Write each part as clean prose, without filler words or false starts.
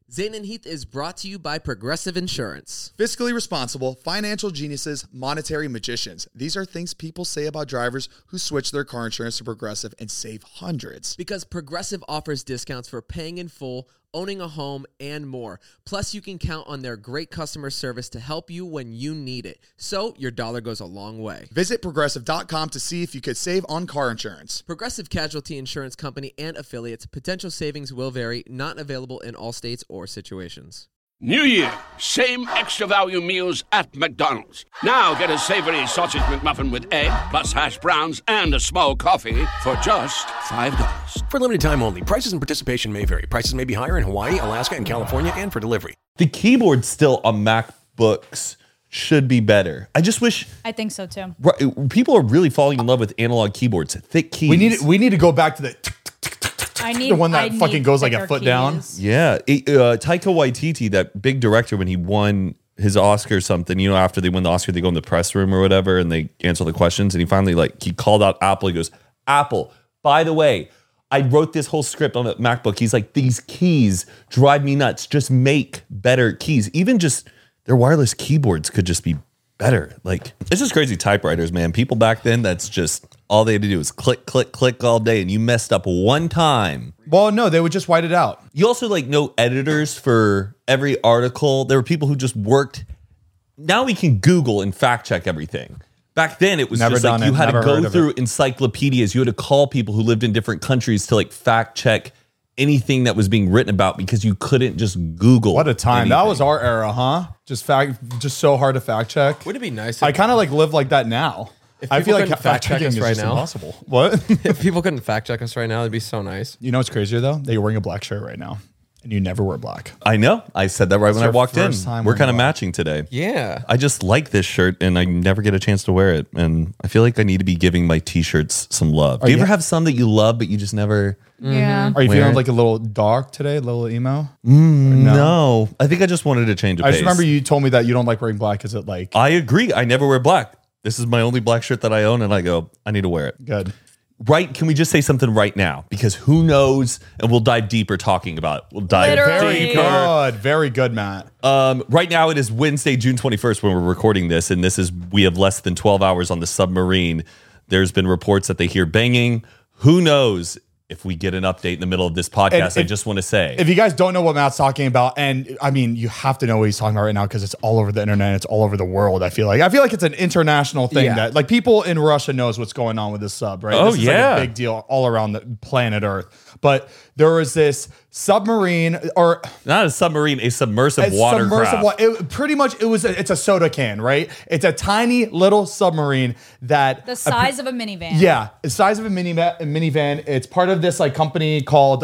Zane and Heath is brought to you by Progressive Insurance. Fiscally responsible, financial geniuses, monetary magicians. These are things people say about drivers who switch their car insurance to Progressive and save hundreds. Because Progressive offers discounts for paying in full, owning a home, and more. Plus, you can count on their great customer service to help you when you need it. So, your dollar goes a long way. Visit Progressive.com to see if you could save on car insurance. Progressive Casualty Insurance Company and affiliates. Potential savings will vary. Not available in all states or situations. New Year, same extra value meals at McDonald's. Now get a savory sausage McMuffin with egg, plus hash browns, and a small coffee for just $5. For limited time only. Prices and participation may vary. Prices may be higher in Hawaii, Alaska, and California, and for delivery. The keyboard still on MacBooks should be better. I just wish I think so too. people are really falling in love with analog keyboards, thick keys. We need to go back to the the one that fucking goes like a foot down. Yeah, Taika Waititi, that big director, when he won his Oscar or something, you know, after they win the Oscar, they go in the press room or whatever and they answer the questions, and he finally he called out Apple. He goes, "Apple, by the way, I wrote this whole script on a MacBook." He's like, "These keys drive me nuts. Just make better keys. Even just their wireless keyboards could just be better." Like, it's just crazy. Typewriters, man. People back then, that's just all they had to do was click, click, click all day, and you messed up one time. Well, no, they would just white it out. You also know editors for every article. There were people who just worked. Now we can Google and fact check everything. Back then, it was Never just done you it. had Never to heard go of through it. encyclopedias. You had to call people who lived in different countries to fact check anything that was being written about, because you couldn't just Google. What a time. anything. That was our era, huh? Just so hard to fact check. Wouldn't it be nice? I kind of live like that now. I feel like fact checking is right just now. impossible. What? If people couldn't fact check us right now, it'd be so nice. You know what's crazier though? That you're wearing a black shirt right now, and you never wear black. I know. I said that right when I your walked in. first time We're wearing kind of black. matching today. Yeah. I just like this shirt, and I never get a chance to wear it. And I feel like I need to be giving my t-shirts some love. Do you you- ever have some that you love, but you just never... Yeah. Are you Wear feeling it. like a little dark today? A little emo? No. I think I just wanted to change a I pace. just remember you told me that you don't like wearing black. Is it I agree. I never wear black. This is my only black shirt that I own, and I go, I need to wear it. good? Right? Can we just say something right now? Because who knows? And we'll dive deeper talking about it. We'll dive Literally. deeper. Very good, Matt. Right now it is Wednesday, June 21st when we're recording this, and we have less than 12 hours on the submarine. There's been reports that they hear banging. Who knows if we get an update in the middle of this podcast? I just want to say, If you guys don't know what Matt's talking about, and I mean, you have to know what he's talking about right now because it's all over the internet, it's all over the world. I feel like it's an international thing that people in Russia knows what's going on with this sub, right? Oh, this is yeah. a big deal all around the planet Earth. But there was this submarine, or not a submarine, a submersive watercraft. It's a soda can, right? It's a tiny little submarine that The size of a minivan. Yeah, the size of a minivan. It's part of this company called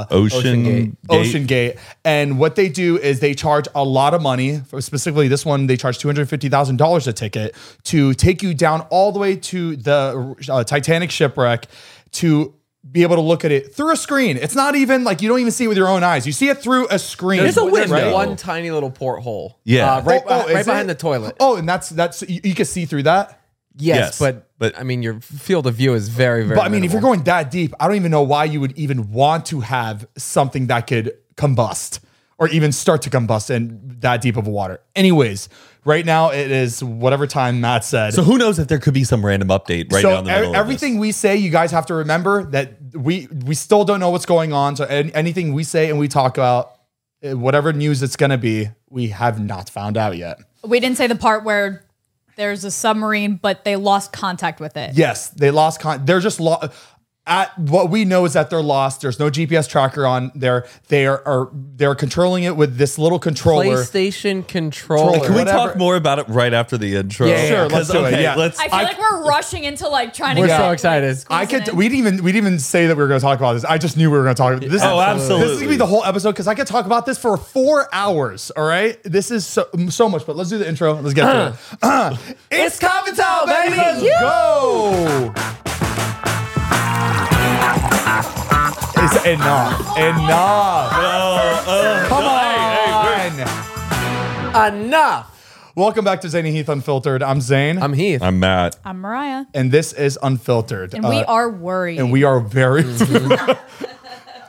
Ocean Gate. And what they do is they charge a lot of money. Specifically, this one they charge $250,000 a ticket to take you down all the way to the Titanic shipwreck to be able to look at it through a screen. It's not even you don't even see it with your own eyes. You see it through a screen. There's a window. right? One tiny little porthole. Yeah. Right is behind it? the toilet. Oh, and that's you can see through that. Yes, Yes, but I mean, your field of view is very, very But I mean, if you're minimal. going that deep, I don't even know why you would even want to have something that could combust or even start to combust in that deep of water. Anyways, right now it is whatever time Matt said. So who knows if there could be some random update right now in the middle of everything this. we say, you guys have to remember that we still don't know what's going on. So anything we say and we talk about, whatever news it's going to be, we have not found out yet. We didn't say the part where there's a submarine, but they lost contact with it. Yes, they lost they're just at what we know is that they're lost. There's no GPS tracker on there. They're controlling it with this little controller. PlayStation controller. Can we whatever. talk more about it right after the intro? Yeah, Sure, let's do it, yeah. I feel like we're rushing into trying to We're get, so excited. squeeze it in. We didn't even say that we were going to talk about this. I just knew we were going to talk about this. Oh, This is absolutely. going to be the whole episode because I could talk about this for 4 hours. All right, this is so much. But let's do the intro. Let's get to it. It's Common Town, baby. Let's go. It's enough. Come on. Enough. Welcome back to Zane and Heath Unfiltered. I'm Zane. I'm Heath. I'm Matt. I'm Mariah. And this is Unfiltered. And we are worried. And we are very...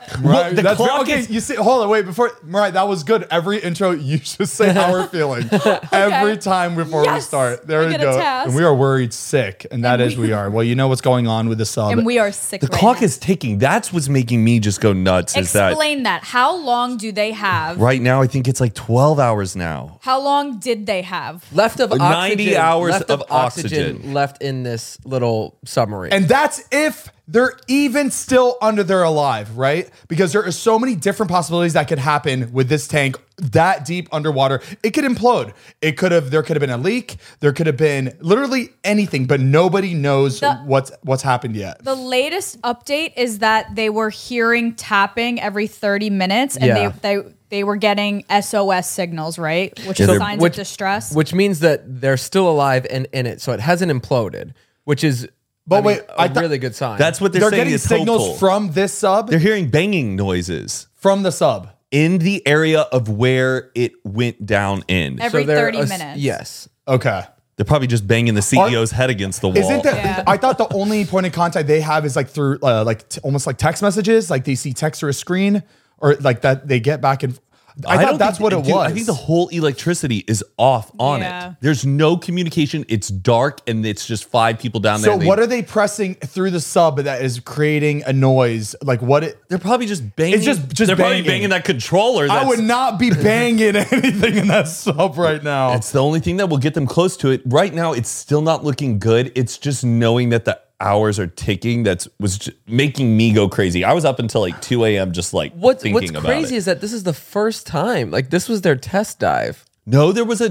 Right, the that's clock okay. is- You see, hold on, wait. Before Mariah, that was good. Every intro, you just say how we're feeling every time before we Yes, start. There we we get a go. task. And we are worried sick, and that is we are. Well, you know what's going on with the sub. And we are sick. The right clock now. is ticking. That's what's making me just go nuts. Is that Explain that. How long do they have? right now? I think it's like 12 hours now. How long did they have? Left of 90 oxygen, hours left of oxygen. left in this little submarine. And that's if they're even still under there alive, right? Because there are so many different possibilities that could happen with this tank that deep underwater. It could implode. There could have been a leak. There could have been literally anything, but nobody knows what's happened yet. The latest update is that they were hearing tapping every 30 minutes, and Yeah. they were getting SOS signals, right? Which Yeah, is they're- signs of distress. which means that they're still alive and in it, so it hasn't imploded, which is But I mean, wait, a I thought- really good sign. That's what they're, They're saying getting is signals hopeful. from this sub, They're hearing banging noises from the sub. in the area of where it went down in. Every they're 30 minutes. Yes. Okay. They're probably just banging the CEO's head against the wall. Isn't that? Yeah. I thought the only point of contact they have is like through almost like text messages, like they see text through a screen, or like that they get back and. I thought don't that's think- what it dude, was. I think the whole electricity is off on Yeah. it. There's no communication. It's dark and it's just 5 people down there. So and what are they pressing through the sub that is creating a noise? Like what it? They're probably just banging. It's just they're probably banging. banging that controller. I would not be banging anything in that sub right now. It's the only thing that will get them close to it. Right now, it's still not looking good. It's just knowing that the hours are ticking was making me go crazy. I was up until like 2 a.m. just like What's thinking about crazy it. is that this is the first time. Like this was their test dive. No, there was a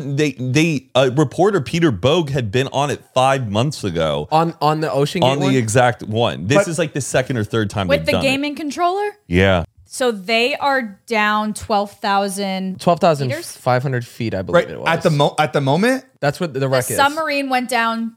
reporter, Peter Bogue, had been on it 5 months ago On the Ocean Gate on the one? exact one. This But- is like the second or third time With they've the done gaming controller? it. Yeah. So they are down 12,000. 12,500 feet, I believe right it was. at the moment. That's what the The wreck is. submarine went down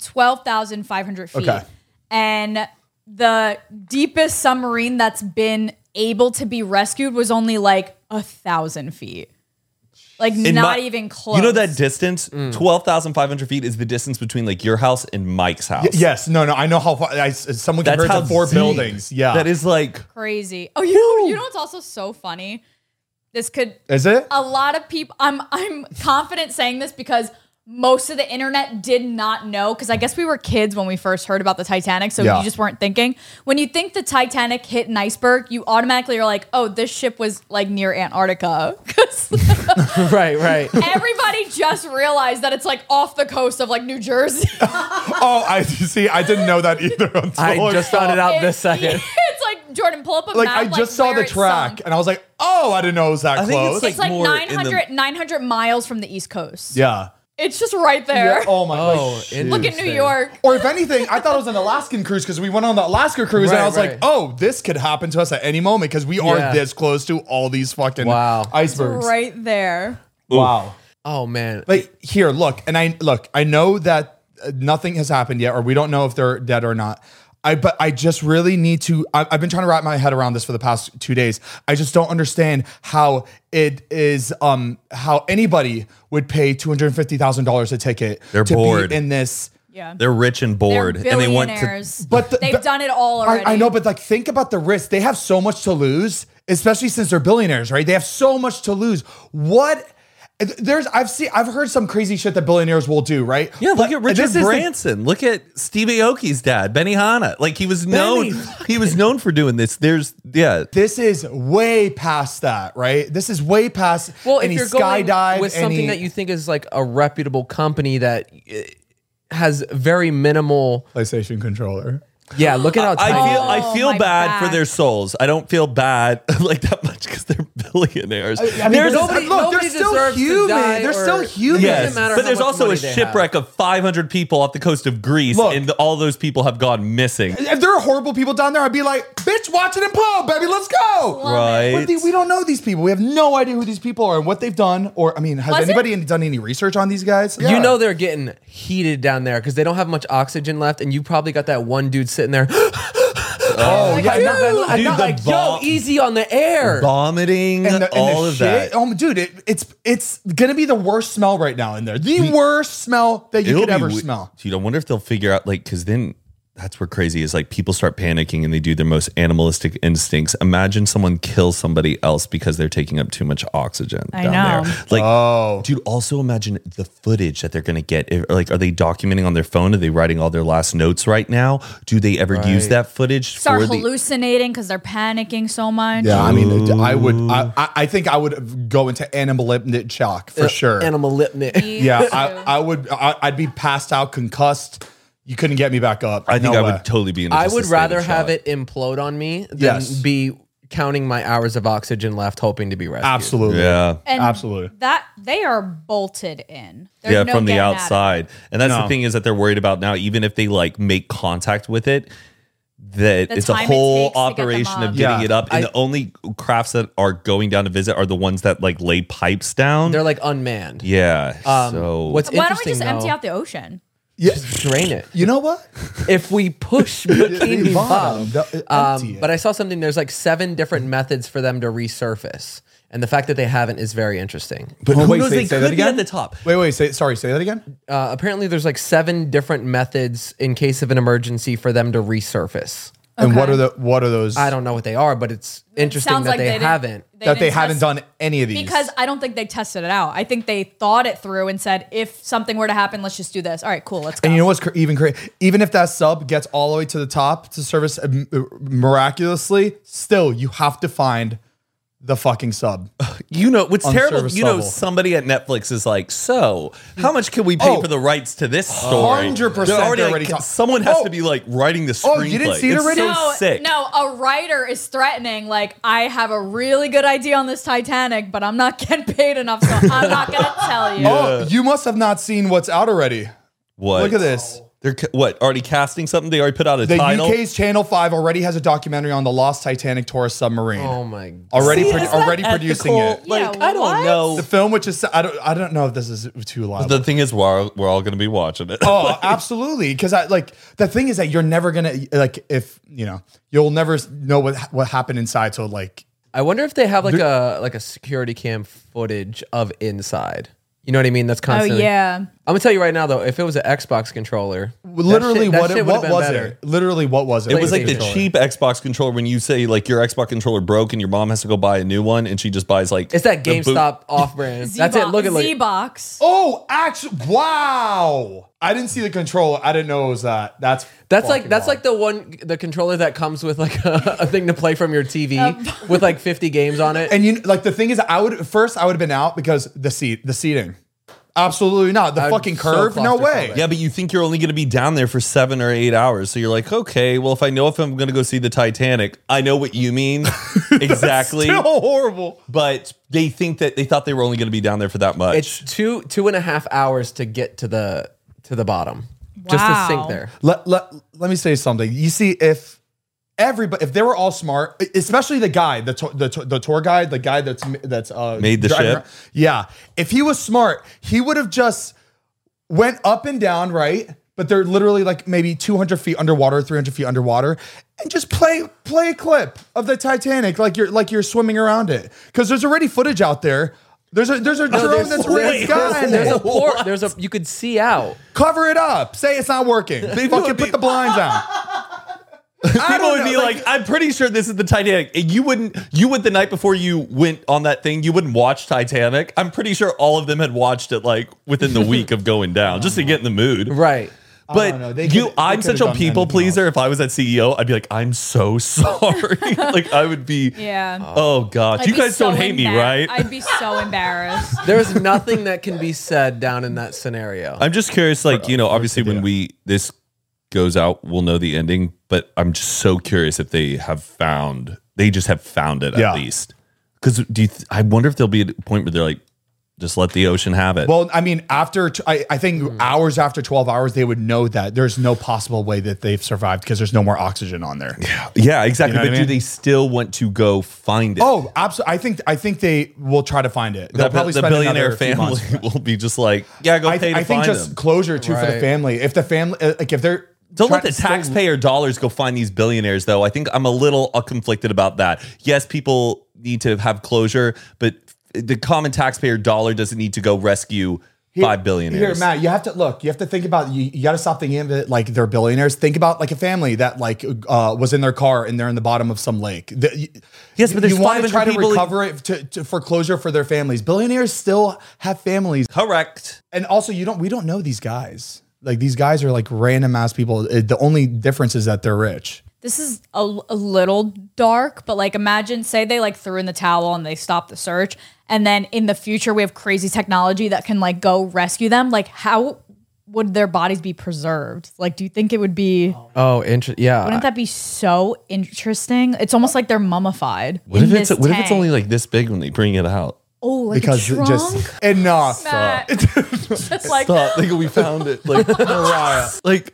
12,500 feet. Okay. And the deepest submarine that's been able to be rescued was only like 1,000 feet. Like In not my- even close. You know that distance? 12,500 feet is the distance between like your house and Mike's house. Yes, no, I know how far. Someone compared to 4 deep. buildings. Yeah, That is like, Crazy. Oh, you know what's also so funny? This could Is it? a lot of people I'm confident saying this because most of the internet did not know, because I guess we were kids when we first heard about the Titanic, so Yeah. you just weren't thinking. When you think the Titanic hit an iceberg, you automatically are like, oh, this ship was like near Antarctica. 'Cause right. everybody just realized that it's like off the coast of like New Jersey. Oh, I see. I didn't know that either. Until I just saw- found it out It's- this second. It's like, Jordan, pull up a Like map. I just saw where the it track, sunk. and I was like, "Oh, I didn't know it was that I think close." It's like more in the- 900 miles from the East Coast. yeah. It's just right there. Oh my Oh, god. Look at New York. Or if anything, I thought it was an Alaskan cruise because we went on the Alaska cruise, and I Right, was right. like, "Oh, this could happen to us at any moment because we are Yeah. this close to all these fucking Wow. icebergs." Right there. Wow. Oh man. Like here, look, and I know that nothing has happened yet, or we don't know if they're dead or not. But I just really need to. I've been trying to wrap my head around this for the past 2 days. I just don't understand how it is. How anybody would pay $250,000 a ticket They're to bored. be in this. Yeah. they're rich and bored. They're And they want to. billionaires. But they've done it all already. I know, but like, think about the risk. They have so much to lose, especially since they're billionaires, right? They have so much to lose. What? I've heard some crazy shit that billionaires will do, right? Yeah, look But at Richard this is the- Branson. Look at Steve Aoki's dad, Benny Hanna. Like he was known for doing this. This is way past that, right? This is way past Well, if any you're going skydive, with something that you think is like a reputable company that has very minimal. PlayStation controller. Yeah, look at how tiny. I feel my bad for back. their souls. I don't feel bad like that much because they're billionaires. I mean, There's look, nobody they're still deserves to human. die They're or- still human. It Yes, doesn't matter but how there's much also a money they shipwreck of 500 people off the coast of Greece, Look. and all those people have gone missing. If there are horrible people down there, I'd be like, bitch, watch it in Poe, baby, let's go. Right. But we don't know these people. We have no idea who these people are and what they've done. Or, I mean, has Was it- anybody done any research on these guys? You know they're getting heated down there because they don't have much oxygen left, and you probably got that one dude sitting there. Oh, yeah. I'm Dude, not the like, yo, bomb- easy on the air. Vomiting, all of that. Oh, dude, it's gonna be the worst smell right now in there. The worst smell that you could ever smell. Dude, I wonder if they'll figure out, like, because then That's where crazy is. Like people start panicking and they do their most animalistic instincts. Imagine someone kills somebody else because they're taking up too much oxygen I down know. there. Like, dude, also imagine the footage that they're going to get. Like, are they documenting on their phone? Are they writing all their last notes right now? Do they ever use that footage? Start hallucinating because they're panicking so much. Yeah, I mean, I think I would go into animal-lipnit shock for sure. Animal lipnit. Yeah, I'd be passed out, concussed. You couldn't get me back up. I think No I way. would totally be in I just a would state rather of have shock. it implode on me than Yes. be counting my hours of oxygen left, hoping to be rescued. Absolutely. Yeah. And Absolutely. that they are bolted in. There's Yeah, no from the getting out of it. outside. And that's the No. thing is that they're worried about now, even if they like make contact with it, that The it's a time it whole takes to get them operation up. of getting Yeah. it up. And the only crafts that are going down to visit are the ones that like lay pipes down. They're like unmanned. yeah. So What's Why don't we interesting just empty though, out the ocean? just drain it. You know what? If we push Bikini Bottom, Bottom. empty it. But I saw something, there's like 7 different methods for them to resurface. And the fact that they haven't is very interesting. but Oh, who wait, knows, say they that could be again? at the top. Wait, say that again? Apparently there's like 7 different methods in case of an emergency for them to resurface. And Okay. what are those? I don't know what they are, but it's interesting Sounds that like they didn't- haven't. that they didn't haven't test- done any of these. Because I don't think they tested it out. I think they thought it through and said, if something were to happen, let's just do this. All right, cool, let's go. And you know what's even crazy? Even if that sub gets all the way to the top to service miraculously, still you have to find the fucking sub. You know, what's On terrible, service you know, level. somebody at Netflix is like, so how much can we pay Oh, for the rights to this story? 100% They're already, they're like, already talk- someone has Oh. to be like writing the screenplay. Oh, you didn't see it It's already? so sick. No, a writer is threatening, like, I have a really good idea on this Titanic, but I'm not getting paid enough, so I'm not going to tell you. Oh, you must have not seen what's out already. What? Look at this. They're already casting something? They already put out a The title? UK's Channel 5 already has a documentary on the lost Titanic tourist submarine. Oh my God. Already, See, is that already producing ethical? it. Like, Yeah, I don't what? know. The film, which is I don't know if this is too loud. The thing is, we're all going to be watching it. Oh, absolutely. Because the thing is that you're never gonna if you'll never know what happened inside. So I wonder if they have like a security cam footage of inside. You know what I mean? That's Oh, constantly. yeah. I'm gonna tell you right now though, if it was an Xbox controller, literally that shit what would've been was better. it? Literally what was it? It was like the controller. cheap Xbox controller when you say like your Xbox controller broke and your mom has to go buy a new one and she just buys like It's that the boot- GameStop off-brand. That's it. Look at Z-Box. Oh, actually, wow! I didn't see the controller. I didn't know it was that. That's fucking wild. like the controller that comes with like a thing to play from your TV with like 50 games on it. And the thing is, I would have been out because the seating. Absolutely not. The I'm fucking so curve. No way. claustrophobic. Yeah, but you think you're only going to be down there for 7 or 8 hours. So you're like, okay, well, if I know if I'm going to go see the Titanic, I know what you mean. Exactly. Still horrible. But they thought they were only going to be down there for that much. It's 2.5 hours to get to the bottom, just to Wow. sink there. Let me say something. You see, if they were all smart, especially the guy, the tour guide, the guy that's Made the driving ship? around. Yeah, if he was smart, he would have just went up and down, right? But they're literally like maybe 200 feet underwater, 300 feet underwater, and just play a clip of the Titanic like you're swimming around it, because there's already footage out there. There's a drone that's already got There's a port. You could see out. Cover it up. Say it's not working. Fucking put the blinds down. People would be like, I'm pretty sure this is the Titanic. And you would the night before you went on that thing, you wouldn't watch Titanic. I'm pretty sure all of them had watched it like within the week of going down, just to get in the mood. Right. But don't know. They could've I'm such a done people anything pleaser. If I was that CEO, I'd be like, I'm so sorry. Like I would be. Yeah. Oh God, I'd you be guys so don't hate me, right? I'd be so embarrassed. There's nothing that can be said down in that scenario. I'm just curious, like, obviously when this goes out, we'll know the ending, but I'm just so curious if they just have found it Yeah. at least. Because I wonder if there'll be a point where they're like, just let the ocean have it. Well, I mean, I think hours after 12 hours, they would know that there's no possible way that they've survived because there's no more oxygen on there. yeah, exactly. You know what But I do mean? they still want to go find it? Oh, absolutely. I think they will try to find it. They'll the probably spend billionaire another few family months. will be just like, yeah, go pay to I think find just them. closure too for the Right. family. If the family, if they're Don't let trying the to still- taxpayer dollars go find these billionaires, though. I think I'm a little conflicted about that. Yes, people need to have closure, but the common taxpayer dollar doesn't need to go rescue 5 billionaires. Here, Matt, you have to think about, you got to stop thinking of it like they're billionaires. Think about like a family that like was in their car and they're in the bottom of some lake. Yes, but there's you want to 500 try to people recover it to foreclosure for their families. Billionaires still have families. Correct. And also we don't know these guys. Like these guys are like random ass people. The only difference is that they're rich. This is a little dark, but like imagine, say they like threw in the towel and they stopped the search. And then in the future, we have crazy technology that can like go rescue them. Like how would their bodies be preserved? Like, do you think it would be, Oh, interesting. Yeah. wouldn't that be so interesting? It's almost like they're mummified. What in if it's this what if it's tank. only like this big when they bring it out? Oh, like Because a trunk? just enough. Matt. Just like, Stop. Like we found it. Like Mariah. Like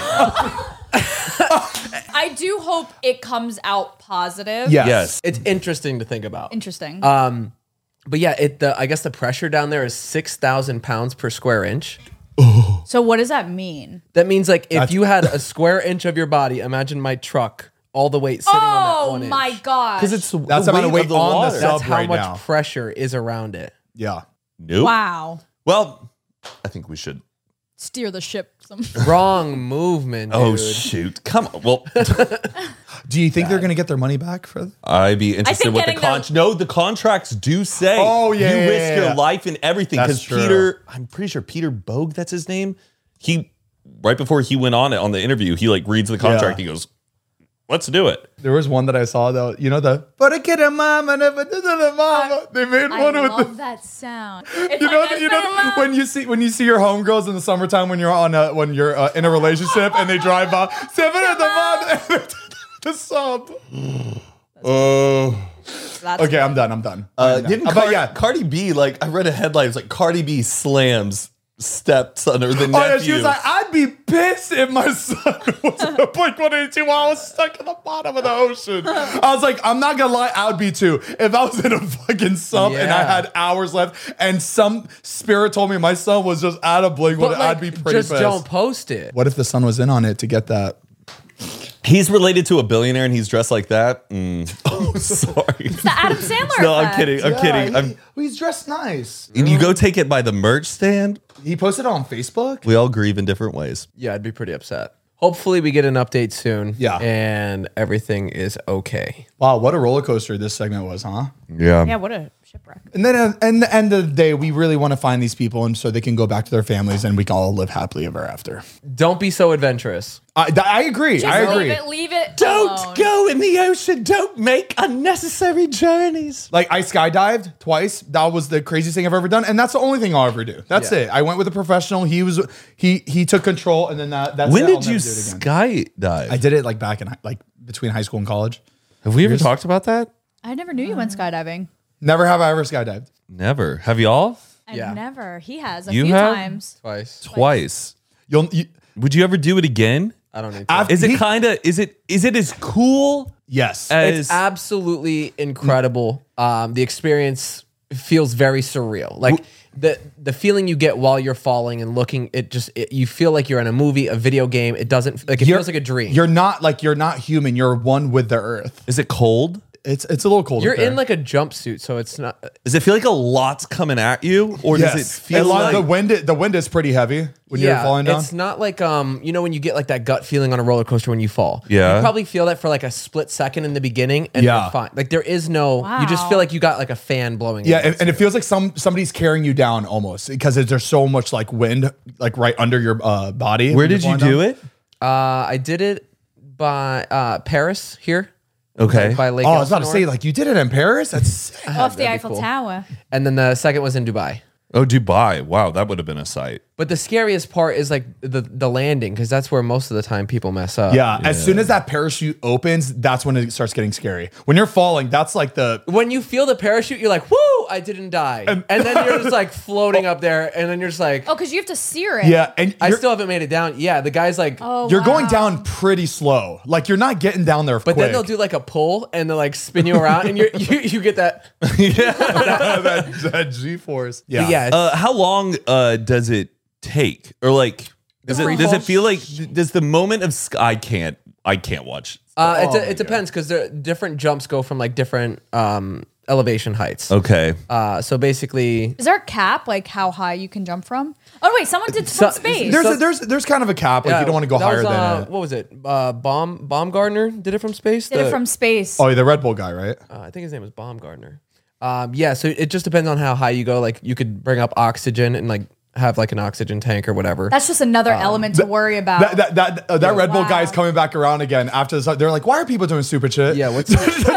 I do hope it comes out positive. yes. It's interesting to think about. Interesting. But yeah, I guess the pressure down there is 6,000 pounds per square inch. So what does that mean? That means like if you had a square inch of your body, imagine my truck, all the weight sitting on that 1 Oh inch. my gosh. Because it's That's the the amount of weight weight of the on the water. sub. That's how right much now. pressure is around it. Yeah. Nope. Wow. Well, I think we should. Steer the ship. Wrong movement, dude. Oh shoot! Come on. Well, Do you think they're going to get their money back for I'd be interested think what the getting No, the contracts do say. Oh, yeah, you yeah, risk yeah, your yeah. life and everything. That's Because true. Peter, I'm pretty sure Peter Bogue, that's his name. He right before he went on the interview, he like reads the contract. Yeah. He goes, "Let's do it." There was one that I saw though, you know, but I get a mama, never did a mama. They made I one with love the. that sound. It's You know, like when you see your homegirls in the summertime when you're in a relationship and they drive by, seven of the the sub. Okay, I'm done. Didn't Cardi B, like I read a headline, it's like Cardi B slams stepson or the nephew. Oh yeah, she was like, I'd be pissed if my son was in a Blink-182 while I was stuck in the bottom of the ocean. I was like, I'm not gonna lie, I would be too. If I was in a fucking sub and I Yeah. had hours left and some spirit told me my son was just out of Blink, But like, I'd be pretty just pissed. don't post it. What if the son was in on it to get that? He's related to a billionaire and he's dressed like that. Oh, sorry. the Adam Sandler. No, I'm effect. kidding. I'm kidding. He's dressed nice. You go take it by the merch stand. He posted it on Facebook. We all grieve in different ways. Yeah, I'd be pretty upset. Hopefully we get an update soon. Yeah. And everything is okay. Wow, what a roller coaster this segment was, huh? Yeah. Yeah, what a shipwreck. And then at the end of the day, we really want to find these people and so they can go back to their families and we can all live happily ever after. Don't be so adventurous. I agree. Just I agree. Leave it Don't alone. go in the ocean. Don't make unnecessary journeys. Like I skydived twice. That was the craziest thing I've ever done, and that's the only thing I'll ever do. That's it. I went with a professional. He took control, and then that's When it. I'll did you never do it again. skydive? I did it like back in like between high school and college. Have we ever talked about that? I never knew you went skydiving. Never have I ever skydived. Never. Have y'all? I've Yeah. never. He has a You few have? times. Twice. Twice. You, Would you ever do it again? I don't need to. After- Is it He- kind of? Is it as cool yes. as? It's absolutely incredible. The experience feels very surreal. Like the feeling you get while you're falling and looking, you feel like you're in a movie, a video game. It doesn't like it feels like a dream. You're not human. You're one with the earth. Is it cold? It's a little cold. You're up there. in like a jumpsuit, so it's not. Does it feel like a lot's coming at you, or yes. does it feel like the wind is pretty heavy when you're falling down. It's not like when you get like that gut feeling on a roller coaster when you fall. Yeah. You probably feel that for like a split second in the beginning and Yeah. you're fine. Like there is no you just feel like you got like a fan blowing. Yeah, against and it you. feels like somebody's carrying you down almost because there's so much like wind like right under your body. Where when you're did you falling do down. it? I did it by Paris here. Okay. By Lake Oh, I was about to Elsinore. say like you did it in Paris. That's sick. Off the that'd be Eiffel cool. Tower. And then the second was in Dubai. Oh, Dubai. Wow, that would have been a sight. But the scariest part is like the landing because that's where most of the time people mess up. Yeah, as soon as that parachute opens, that's when it starts getting scary. When you're falling, that's like the When you feel the parachute, you're like, "Woo! I didn't die." And then you're just like floating up there, and then you're just like, Oh, because you have to sear it. yeah, and "I you're, still haven't made it down." Yeah, the guy's like, Oh, you're going wow. down pretty slow. Like you're not getting down there but quick. then they'll do like a pull and they'll like spin you around, and you get that. that G-force. But yeah, it's- How long does it take, or like does free it fall? feel like does the moment of I can't watch. it depends because different jumps go from like different elevation heights. Okay. So basically, Is there a cap, like how high you can jump from? Oh wait, someone did from space. There's kind of a cap. Like you don't want to go that higher was, than it. what was it? Baumgartner did it from space. did it from space. Oh, the Red Bull guy, right? I think his name was Baumgartner. Yeah, so it just depends on how high you go. Like you could bring up oxygen and like have like an oxygen tank or whatever. That's just another element to worry about. That Red Bull guy is coming back around again after this. They're like, why are people doing stupid shit? Yeah, what's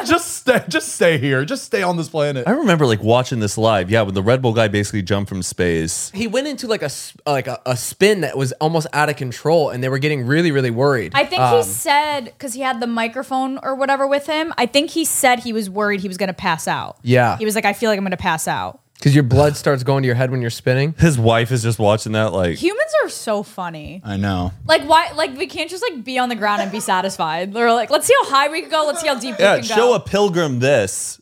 just stay here. Just stay on this planet. I remember like watching this live. Yeah, when the Red Bull guy basically jumped from space. He went into like a spin that was almost out of control, and they were getting really, really worried. I think he said, because he had the microphone or whatever with him, I think he said he was worried he was going to pass out. Yeah. He was like, I feel like I'm going to pass out. Because your blood starts going to your head when you're spinning. His wife is just watching that like. Humans are so funny. I know. Like, why? Like, we can't just like be on the ground and be satisfied. They're like, let's see how high we can go. Let's see how deep we Yeah, can show go. a pilgrim this.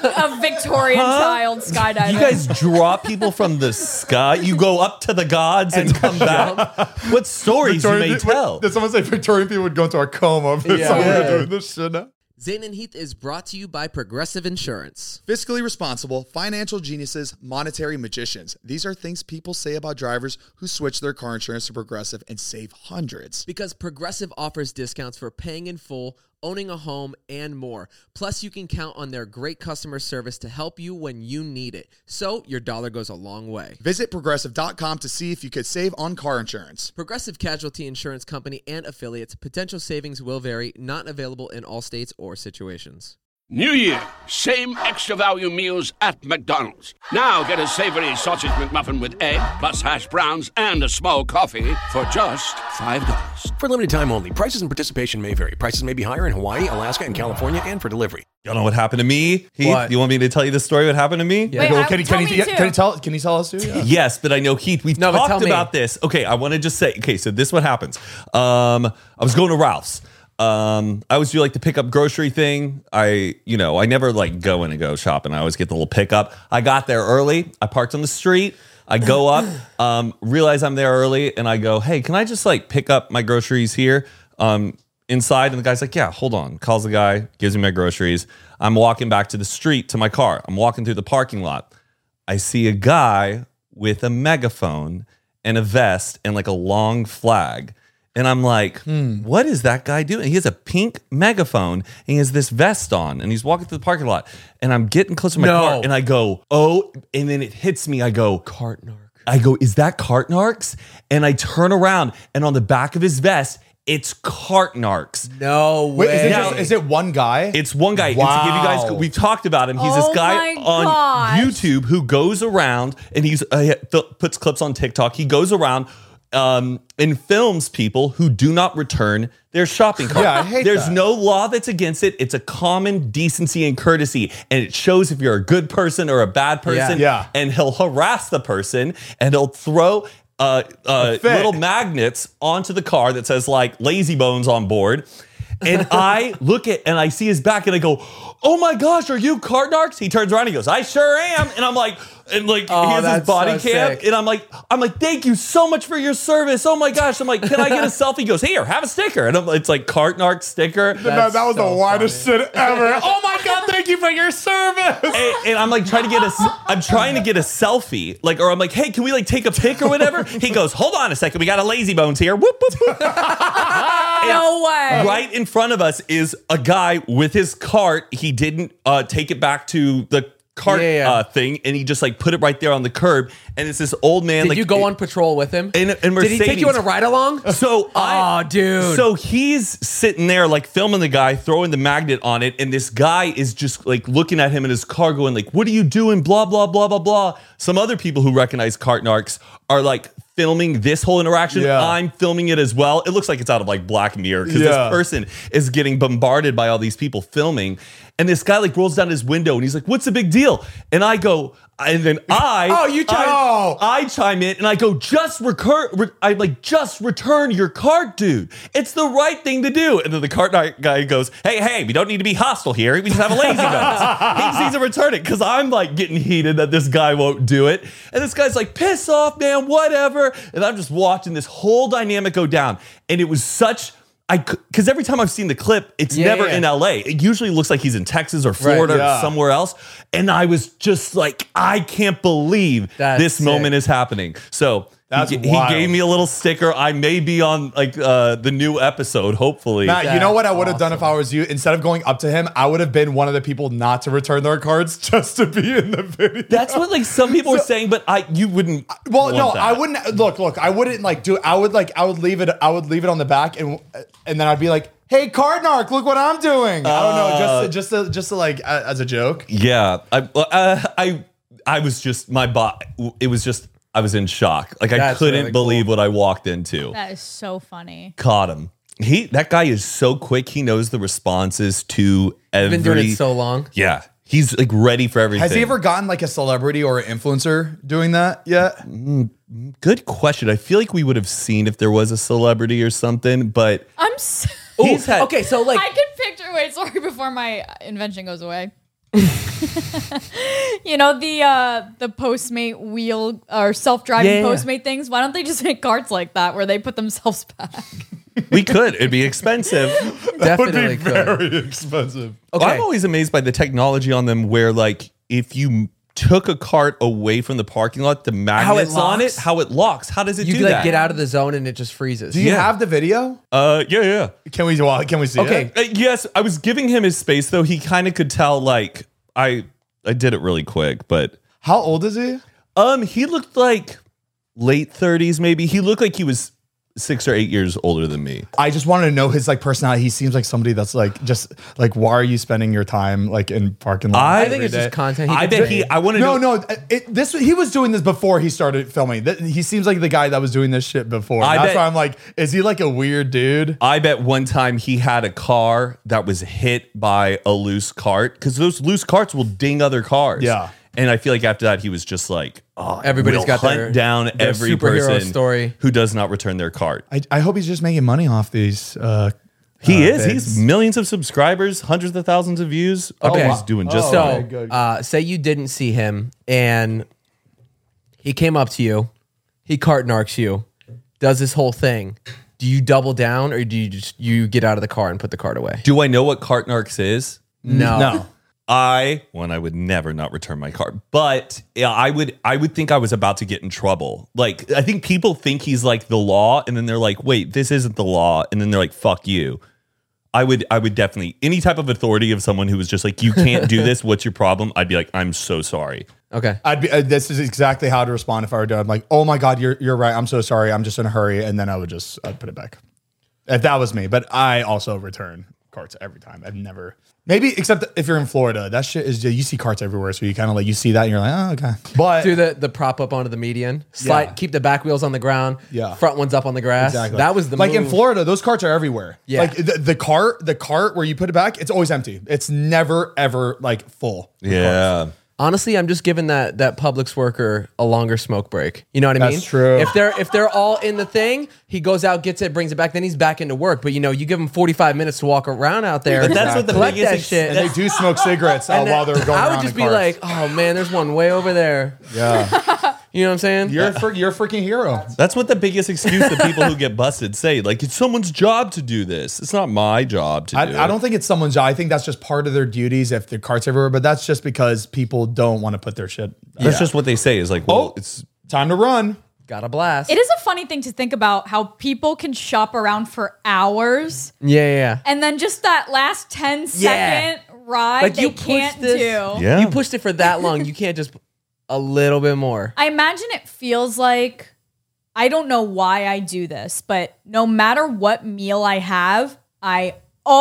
A Victorian child skydiving. You guys drop people from the sky. You go up to the gods and come back. What stories you may tell? Did someone say Victorian people would go into a coma if someone were doing this shit now? Zane and Heath is brought to you by Progressive Insurance. Fiscally responsible, financial geniuses, monetary magicians. These are things people say about drivers who switch their car insurance to Progressive and save hundreds. Because Progressive offers discounts for paying in full, owning a home, and more. Plus, you can count on their great customer service to help you when you need it. So, your dollar goes a long way. Visit Progressive.com to see if you could save on car insurance. Progressive Casualty Insurance Company and affiliates. Potential savings will vary. Not available in all states or situations. New Year, same extra value meals at McDonald's. Now get a savory sausage McMuffin with egg, plus hash browns, and a small coffee for just $5. For limited time only, prices and participation may vary. Prices may be higher in Hawaii, Alaska, and California, and for delivery. Y'all know what happened to me? Heath, What? You want me to tell you the story what happened to me? Wait, tell me too. Can you tell us too? Yeah. Yes, but I know Heath. We've No, but talked tell me. about this. Okay, I want to just say. Okay, so this is what happens. I was going to Ralph's. I always do like the pickup grocery thing. I never like go in and go shopping. I always get the little pickup. I got there early. I parked on the street. I go up, realize I'm there early, and I go, hey, can I just like pick up my groceries here inside? And the guy's like, yeah, hold on. Calls the guy, gives me my groceries. I'm walking back to the street to my car. I'm walking through the parking lot. I see a guy with a megaphone and a vest and like a long flag. And I'm like, what is that guy doing? He has a pink megaphone and he has this vest on and he's walking through the parking lot. And I'm getting close to my car and I go, oh, and then it hits me. I go, Cartnark. I go, is that Cartnarks? And I turn around and on the back of his vest, it's Cartnarks. No way. Wait, is it one guy? It's one guy. Wow. And to give you guys, we've talked about him. He's this Oh guy my on gosh. YouTube who goes around and he's puts clips on TikTok. He goes around and films people who do not return their shopping cart. Yeah, I hate There's that. no law that's against it. It's a common decency and courtesy, and it shows if you're a good person or a bad person. Yeah. And he'll harass the person, and he'll throw little magnets onto the car that says like Lazy Bones on board. And I look at and I see his back and I go, oh my gosh, are you Cartnarks? He turns around and he goes, I sure am. And I'm like, he has his that's body so cam. sick. And I'm like, thank you so much for your service. Oh my gosh. I'm like, can I get a selfie? He goes, here, have a sticker. And it's like Cartnark sticker. that was so the widest shit ever. Oh my God, thank you for your service. And I'm like trying to get a selfie, like, or I'm like, hey, can we like take a pic or whatever? He goes, hold on a second, we got a Lazy Bones here. Whoop, whoop, whoop. No way. Right in front of us is a guy with his cart. He didn't take it back to the cart thing, and he just like put it right there on the curb. And it's this old man. Did like, you go on patrol with him? In Did he Mercedes. take you on a ride along? So dude. So he's sitting there like filming the guy, throwing the magnet on it, and this guy is just like looking at him in his car, going like, "What are you doing?" Blah blah blah blah blah. Some other people who recognize Cartnarks are like filming this whole interaction. Yeah. I'm filming it as well. It looks like it's out of like Black Mirror because this person is getting bombarded by all these people filming. And this guy like rolls down his window and he's like, what's the big deal? And I go, and then I chime in and I go, just return your cart, dude. It's the right thing to do. And then the cart guy goes, hey, we don't need to be hostile here. We just have a Lazy Bones. He just needs to return it because I'm like getting heated that this guy won't do it. And this guy's like, piss off, man, whatever. And I'm just watching this whole dynamic go down. And it was such because every time I've seen the clip, it's never in LA. It usually looks like he's in Texas or Florida or somewhere else. And I was just like, I can't believe this moment is happening. So he gave me a little sticker. I may be on like the new episode, hopefully. Matt, you know what I would have done if I was you? Instead of going up to him, I would have been one of the people not to return their cards just to be in the video. That's what like some people are saying, but you wouldn't. Well, no, I wouldn't. Look, I wouldn't like do. I would leave it on the back, and then I'd be like, "Hey, Card Narc, look what I'm doing." I don't know, just to like as a joke. Yeah, I was just my bot. It was just. I was in shock. Like I couldn't really believe what I walked into. That is so funny. Caught him. That guy is so quick. He knows the responses to every. Been doing it so long. Yeah, he's like ready for everything. Has he ever gotten like a celebrity or an influencer doing that yet? Good question. I feel like we would have seen if there was a celebrity or something, but okay, so like I can picture. Wait, sorry, before my invention goes away. You know the Postmate wheel or self-driving Postmate things? Why don't they just make carts like that where they put themselves back? We could. It'd be expensive. Definitely would be very expensive. Okay. I'm always amazed by the technology on them where like if you took a cart away from the parking lot, the magnets on it, how it locks. How does it do that? You that? get out of the zone and it just freezes. Do you have the video? Yeah. Can we see it? Yes, I was giving him his space though. He kind of could tell like I did it really quick, but how old is he? He looked like late 30s maybe. He looked like he was 6 or 8 years older than me. I just wanted to know his like personality. He seems like somebody that's like just like, why are you spending your time like in parking lots? I think it's just content. I want to know. He was doing this before he started filming. He seems like the guy that was doing this shit before. That's why I'm like, is he like a weird dude? I bet one time he had a car that was hit by a loose cart because those loose carts will ding other cars. Yeah. And I feel like after that, he was just like, oh, everybody's got hunt down every person story who does not return their cart. I hope he's just making money off these. He is. He's millions of subscribers, hundreds of thousands of views. Okay. He's doing just so. Say you didn't see him and he came up to you, he cart narcs you, does this whole thing. Do you double down or do you get out of the car and put the cart away? Do I know what cart narcs is? No. I would never not return my car, but I would think I was about to get in trouble. Like, I think people think he's like the law, and then they're like, wait, this isn't the law. And then they're like, fuck you. I would definitely, any type of authority of someone who was just like, you can't do this. What's your problem? I'd be like, I'm so sorry. Okay. I'd be, this is exactly how to respond if I were doing. I'm like, oh my God, you're right. I'm so sorry. I'm just in a hurry. And then I'd put it back. If that was me, but I also return carts every time. I've never, maybe except if you're in Florida, that shit is, you see carts everywhere. So you kind of like, you see that and you're like, oh, okay. But do the prop up onto the median, keep the back wheels on the ground. Yeah. Front ones up on the grass. Exactly. That was the like move. in Florida, those carts are everywhere. Yeah. Like the cart where you put it back, it's always empty. It's never ever like full. Yeah. Carts. Honestly, I'm just giving that Publix worker a longer smoke break. You know what I mean? That's true. If they're all in the thing, he goes out, gets it, brings it back, then he's back into work. But you give him 45 minutes to walk around out there. But that's what the collect biggest that shit. And they do smoke cigarettes while they're going around. I would just be carts. like, oh man, there's one way over there. Yeah. You know what I'm saying? You're a freaking hero. That's what the biggest excuse the people who get busted say. Like, it's someone's job to do this. It's not my job to do it. I don't think it's someone's job. I think that's just part of their duties if the cart's everywhere, but that's just because people don't want to put their shit. That's just what they say is like, well, it's time to run. Got a blast. It is a funny thing to think about how people can shop around for hours. Yeah. And then just that last 10-second ride Like, they you can't pushed this- do. Yeah. You pushed it for that long. You can't just a little bit more. I imagine it feels like, I don't know why I do this, but no matter what meal I have, I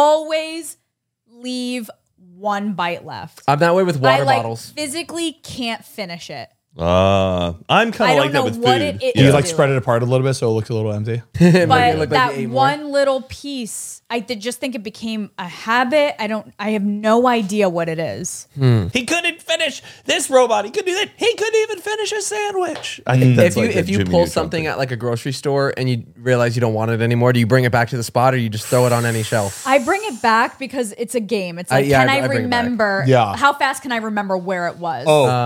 always leave one bite left. I'm that way with water I bottles. physically can't finish it. I'm kind I of don't like that know with what food. it You is. like spread it apart a little bit so it looks a little empty. But that one little piece, I did just think it became a habit. I have no idea what it is. He couldn't finish this robot. He could do that. He couldn't even finish a sandwich. I think that's if you pull something at like a grocery store and you realize you don't want it anymore, do you bring it back to the spot or you just throw it on any shelf? I bring it back because it's a game. It's like, can I bring it back. remember? Yeah. How fast can I remember where it was?